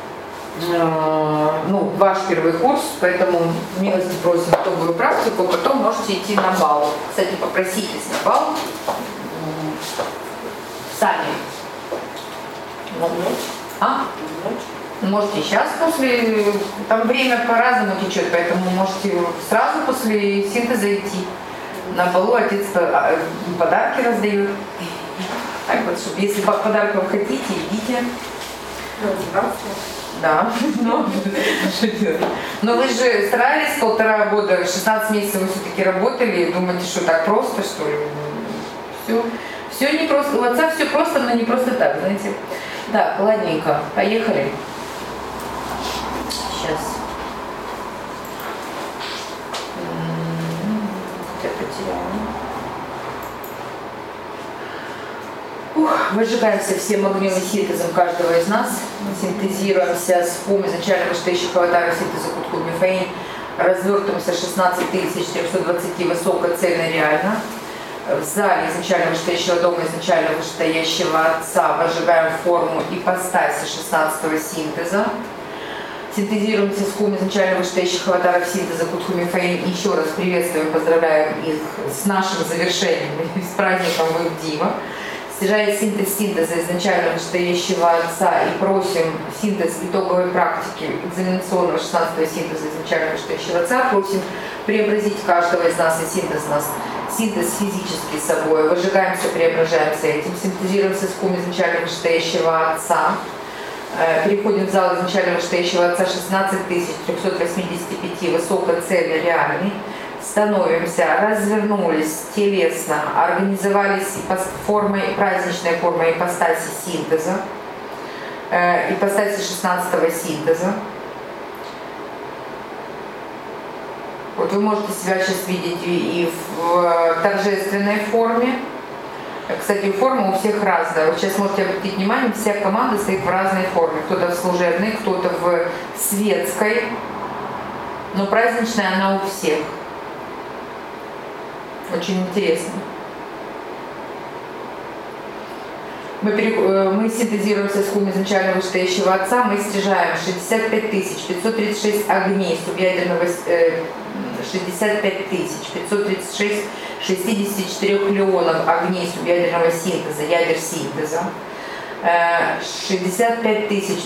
ваш первый курс, поэтому милости просим итоговую практику, потом можете идти на бал. Кстати, попроситесь на бал сами. Можете сейчас там время по-разному течет, поэтому можете сразу после синтеза идти. На балу Отец подарки раздает. Так вот, чтобы если подарков хотите, идите. Да, но вы же старались 1,5 года, 16 месяцев вы все-таки работали, думаете, что так просто, что ли? Все не просто, у Отца все просто, но не просто так, знаете. Так, ладненько, поехали. Сейчас. Я потеряла. Выжигаемся всем огнем и синтезом каждого из нас. Синтезируемся с пом изначально вышестоящих аватаров синтеза Кутху Мифаин. Развертываемся 16320 высокоцельно реально. В зале изначально вышестоящего дома, изначально вышестоящего Отца выжигаем форму ипостаси 16-го синтеза. Синтезируемся с хум изначально вышестоящих аватаров синтеза Кутху Мифаин. Еще раз приветствуем, поздравляем их с нашим завершением, с праздником Ивдива. Стяжая синтез синтеза изначально вышестоящего Отца и просим синтез итоговой практики экзаменационного 16-го синтеза изначально вышестоящего Отца, просим преобразить каждого из нас и синтез физически собой. Выжигаемся, преображаемся этим, синтезируемся с хум изначально вышестоящего Отца. Переходим в зал изначально вышестоящего Отца 16385 высокоцельно реальный. Становимся, развернулись телесно, организовались праздничной формой ипостаси синтеза, ипостаси 16-го синтеза. Вот вы можете себя сейчас видеть и в торжественной форме. Кстати, форма у всех разная. Вы сейчас можете обратить внимание, вся команда стоит в разной форме. Кто-то в служебной, кто-то в светской, но праздничная она у всех. Очень интересно. Мы синтезируемся с хум изначально вышестоящего Отца, мы стяжаем 65 536 огней субъядерного, 65 536 64 леонов огней субъядерного синтеза, ядер синтеза, 65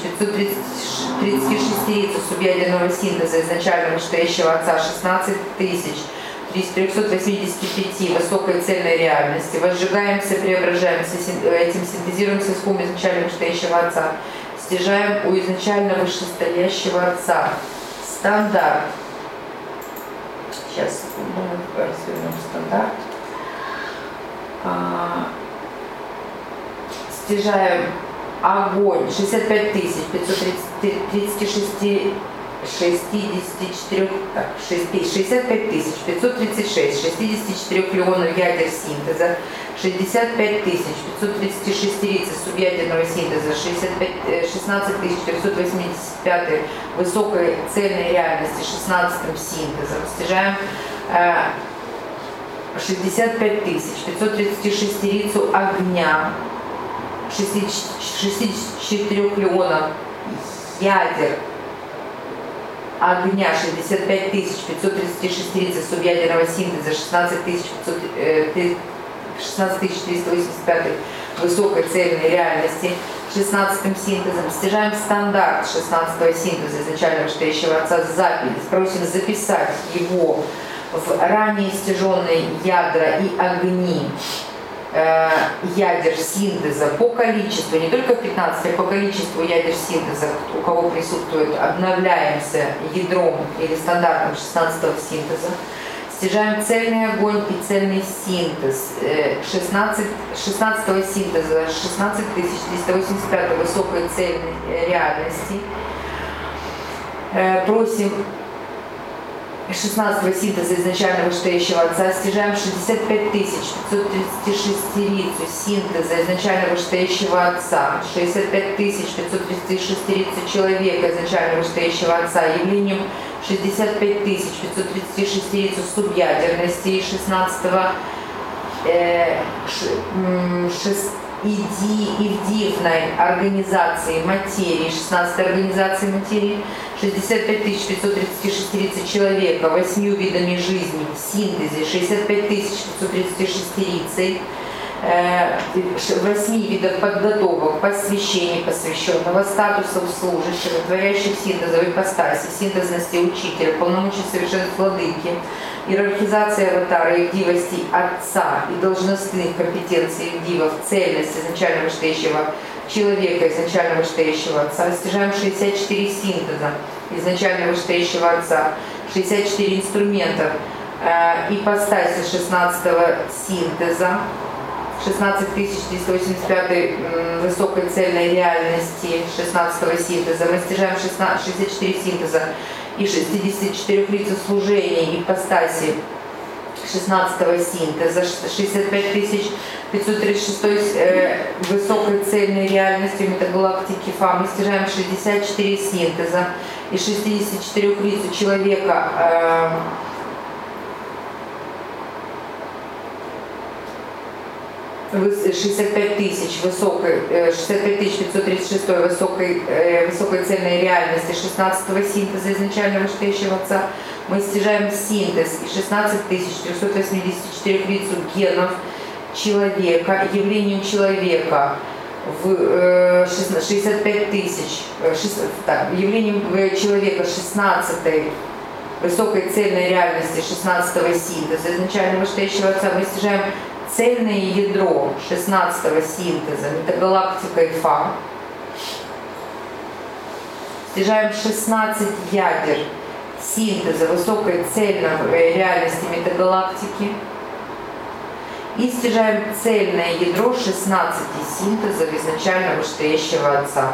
536 субъядерного синтеза изначально вышестоящего Отца, 16 385 высокой цельной реальности. Возжигаемся, преображаемся, этим синтезируемся с хум изначально вышестоящего Отца. Стяжаем у изначально вышестоящего Отца. Стандарт. Сейчас мы развернем стандарт. Стяжаем огонь 65 536 65 536 64 фреонов ядер синтеза, 65 536 субъядерного синтеза, 16 485 высокой цельной реальности, 16 синтезом. Стяжаем 65 536 огня, 64 фреонов ядер огня, 65 536 субъядерного синтеза, 16 485 высокой цельной реальности, 16 синтезом. Стяжаем стандарт 16 синтеза изначально вышестоящего отца запись. Просим записать его в ранее стяженные ядра и огни ядер синтеза по количеству, не только 15, а по количеству ядер синтеза, у кого присутствует, обновляемся ядром или стандартом 16 синтеза. Стяжаем цельный огонь и цельный синтез 16 синтеза, 16 385 высокой цельной реальности. Просим 16 синтеза изначально вышестоящего отца, стяжаем 65 536 синтеза изначально вышестоящего отца, 65 536 человека изначально вышестоящего отца, явлением 65 536 субъядерности и 16 ивдивной организации материи, 16 организации материи, 65 536 человека 8 видами жизни в синтезе, 65 536 8 видов подготовок, посвящений посвященного, статусов служащих, творящих синтезов, ипостаси, синтезности учителя, полномочий совершенства владыки, иерархизация аватара, ивдивости отца и должностных компетенций ивдивов, цельность изначально вышестоящего человека, изначально вышестоящего отца. Стяжаем 64 синтеза изначально вышестоящего отца, 64 инструментов ипостаси 16 синтеза, 16 385 высокой цельной реальности 16 синтеза. Мы стяжаем 64 синтеза и 64 лиц служения ипостаси 16 синтеза, 65 536 высокой цельной реальностью метагалактики ФА. Мы стяжаем 64 синтеза и 64 лиц человека э, 65 536 высокой цельной реальности 16 синтеза изначально вышестоящего отца. Мы стяжаем синтез и 16 484 лиц генов человека, явлением человека в 65 тысяч, явлением человека 16 высокой цельной реальности 16 синтеза изначально вышестоящего отца. Мы стяжаем цельное ядро 16 синтеза метагалактика ФА. Стяжаем 16 ядер синтеза высокой цельной реальности метагалактики. И стяжаем цельное ядро 16 синтезов изначально вышестоящего отца.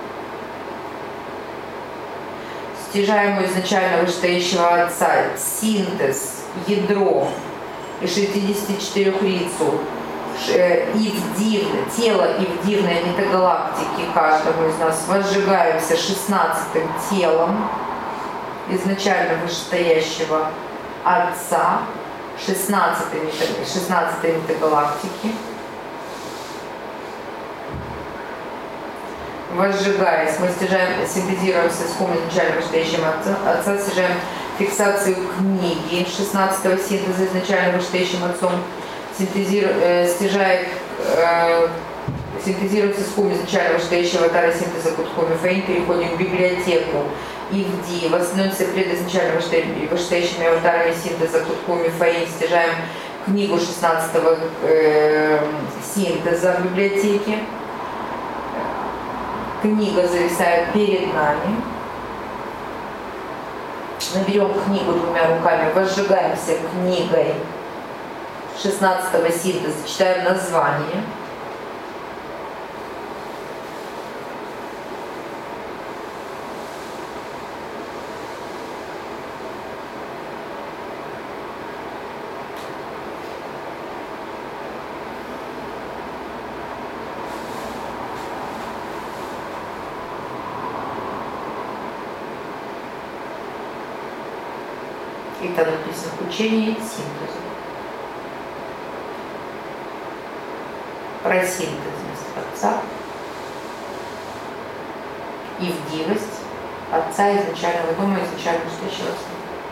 Стяжаем у изначально вышестоящего отца синтез, ядро и 64 лицу, тело ивдивной метагалактики каждому из нас. Возжигаемся 16-м телом изначально вышестоящего отца, 16-й метагалактики. Возжигаясь, мы стяжаем, синтезируем с исхом изначально вышестоящим отца, стяжаем фиксацию книги 16 синтеза изначально вышестоящим отцом, синтезируем с исхом изначально вышестоящего аватара синтеза Кутхуми Фейн, переходим в библиотеку ИВДИ, восстановимся пред изначально вышестоящими аватарами синтеза Кутхуми Фейн, стяжаем книгу 16 синтеза в библиотеке. Книга зависает перед нами. Наберем книгу двумя руками, возжигаемся книгой 16 синтеза, читаем название. И там написано учение синтеза. Про синтезность Отца и вдивость Отца изначального дома, изначально настоящего Отца.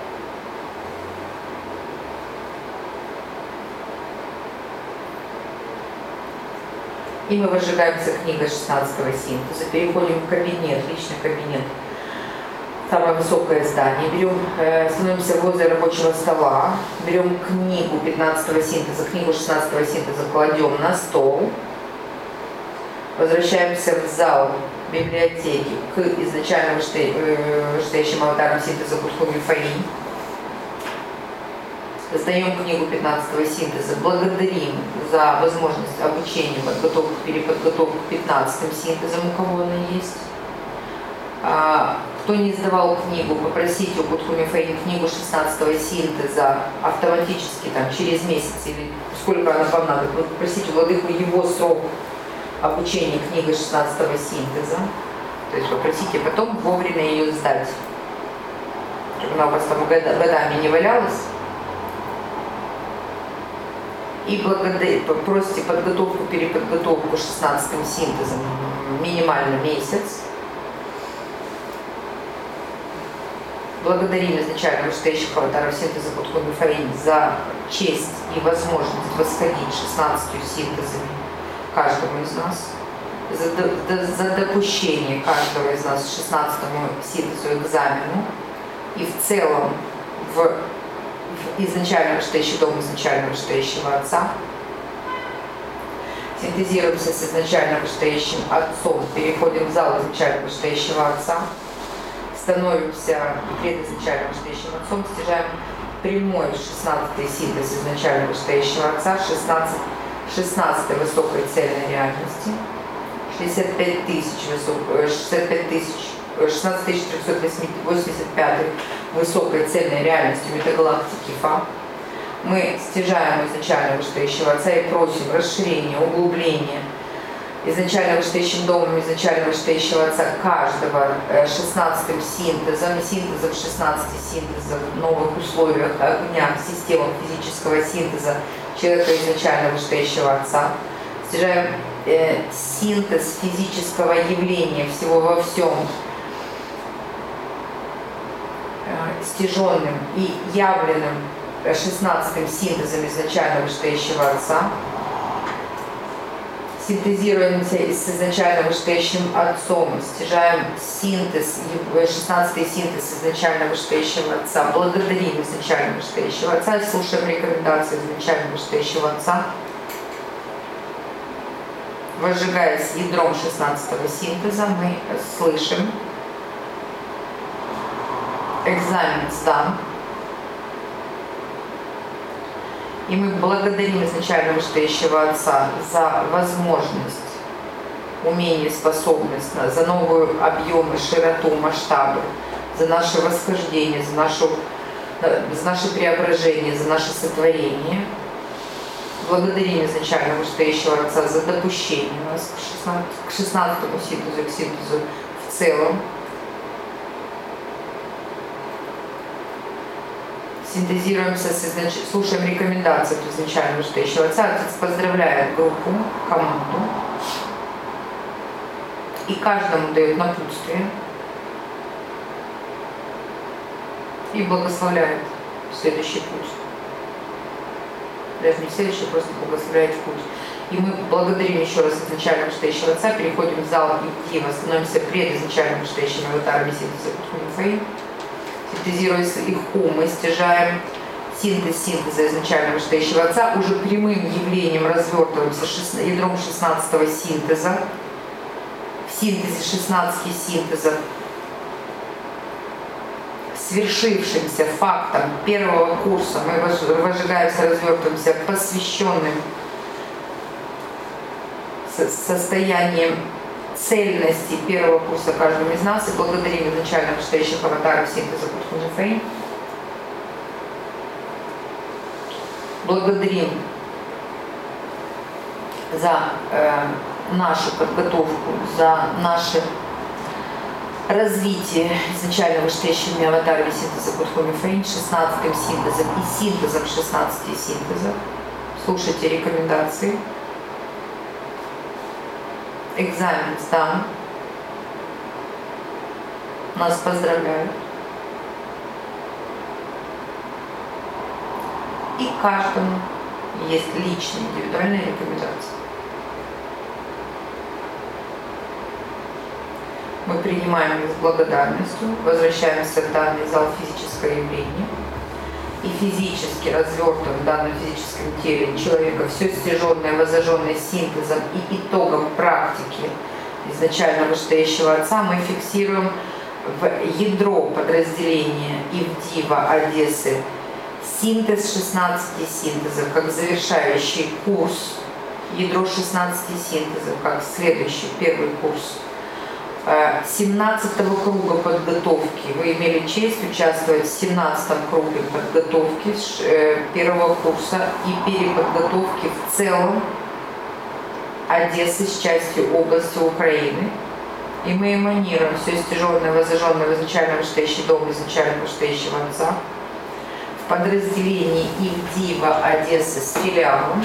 И мы возжигаемся книга 16-го синтеза, переходим в кабинет, личный кабинет, самое высокое здание, берем, становимся возле рабочего стола, берем книгу 15-го синтеза, книгу 16-го синтеза кладем на стол, возвращаемся в зал библиотеки к изначально вышестоящим аватарам синтеза Кутху Мифаи. Сдаем книгу 15-го синтеза, благодарим за возможность обучения, подготовку, переподготовку к 15-м синтезам, у кого она есть. Кто не сдавал книгу, попросите у Кутху Мифаи книгу 16-го синтеза автоматически там, через месяц или сколько она вам надо. Вы попросите у владыку его срок обучения книги 16-го синтеза. То есть попросите потом вовремя ее сдать, чтобы она у вас там годами не валялась. И просите подготовку, переподготовку 16-м синтезом минимально месяц. Благодарим изначально вышестоящих аватаров синтеза Кутху Мифаи за честь и возможность восходить 16 синтезами каждому из нас, за допущение каждого из нас к 16-му синтезу экзамену и в целом в изначально вышестоящий дом изначально вышестоящего Отца. Синтезируемся с изначально вышестоящим Отцом, переходим в зал изначально вышестоящего Отца, становимся перед изначально вышестоящим Отцом, стяжаем прямой 16-й синтез изначально вышестоящего Отца, 16-й высокой цельной реальности, 65 385 высокой цельной реальностью метагалактики Фа. Мы стяжаем изначально вышестоящего Отца и просим расширения, углубления изначально вышестоящим домом изначально вышестоящего Отца каждого 16-м синтезом, синтезом 16 синтезов в новых условиях огня, системах физического синтеза человека изначально вышестоящего Отца. Стяжаем синтез физического явления всего во всем, стяженным и явленным 16-м синтезом изначально вышестоящего Отца. Синтезируемся с изначально вышестоящим Отцом, стяжаем синтез, 16-й синтез изначально вышестоящего Отца, благодарим изначально вышестоящего Отца и слушаем рекомендации изначально вышестоящего Отца. Возжигаясь ядром 16-го синтеза, мы слышим: экзамен сдан. И мы благодарим изначально вышестоящего Отца за возможность, умение, способность, за новые объемы, широту, масштабы, за наше восхождение, за наше преображение, за наше сотворение. Благодарим изначально вышестоящего Отца за допущение нас к 16-му синтезу, к синтезу в целом. Синтезируемся, слушаем рекомендации от изначально вышестоящего Отца. Отец поздравляет группу, команду и каждому дает напутствие и благословляет следующий путь. Даже не следующий, просто благословляет путь. И мы благодарим еще раз изначально вышестоящего Отца, переходим в зал Иптима, становимся пред изначально вышестоящими аватарами синтеза Кутху Мифаи. Синтезируя их ум, мы стяжаем синтеза изначально вышестоящего Отца, уже прямым явлением развертываемся ядром 16-го синтеза. В синтезе 16 синтезов, свершившимся фактом первого курса, мы возжигаемся, развертываемся посвященным состоянием цельности первого курса каждому из нас и благодарим изначально вышестоящих аватаров синтеза Кутху Мифаи. Благодарим за нашу подготовку, за наше развитие изначально вышестоящими аватарами синтеза Гудхоми-Фейн, 16-м синтезом и синтезом 16 синтезов. Слушайте рекомендации. Экзамен сдан. Нас поздравляют. И каждому есть личные индивидуальные рекомендации. Мы принимаем их с благодарностью, возвращаемся в данный зал физического явления. И физически развертываем в данном физическом теле человека все стяженное, воззаженное синтезом и итогом практики изначально вышестоящего Отца мы фиксируем в ядро подразделения Ивдива Одессы синтез 16 синтезов как завершающий курс, ядро 16 синтезов как следующий первый курс 17-го круга подготовки. Вы имели честь участвовать в 17-м круге подготовки первого курса и переподготовки в целом Одессы с частью области Украины. И мы эманируем все стяженное, воззаженное в изначально вышестоящий дом, изначально вышестоящего Отца в подразделении Ивдива Одессы с филиалом.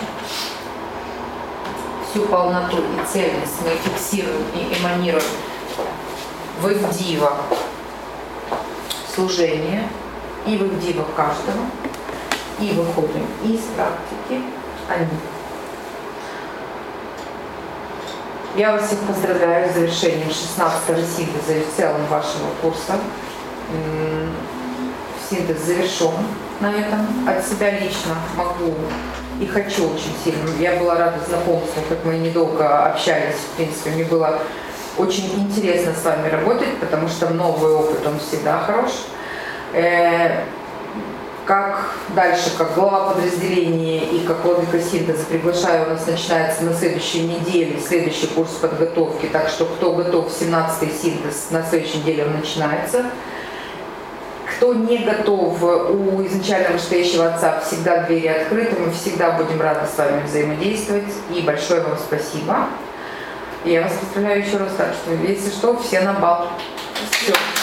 Всю полноту и цельность мы фиксируем и эманируем в Ивдива служение и в Ивдива каждого, и выходим из практики они. Я вас всех поздравляю с завершением 16-го синтеза и в целом вашего курса. Синтез завершен на этом. От себя лично могу и хочу очень сильно. Я была рада знакомству, как мы недолго общались, в принципе, мне было очень интересно с вами работать, потому что новый опыт, он всегда хорош. Как дальше, как глава подразделения и как владыка синтеза приглашаю, у нас начинается на следующей неделе следующий курс подготовки, так что кто готов, 17-й синтез на следующей неделе он начинается. Кто не готов, у изначально вышестоящего Отца всегда двери открыты, мы всегда будем рады с вами взаимодействовать. И большое вам спасибо. И я вас поздравляю еще раз, так что, если что, все на бал. Все.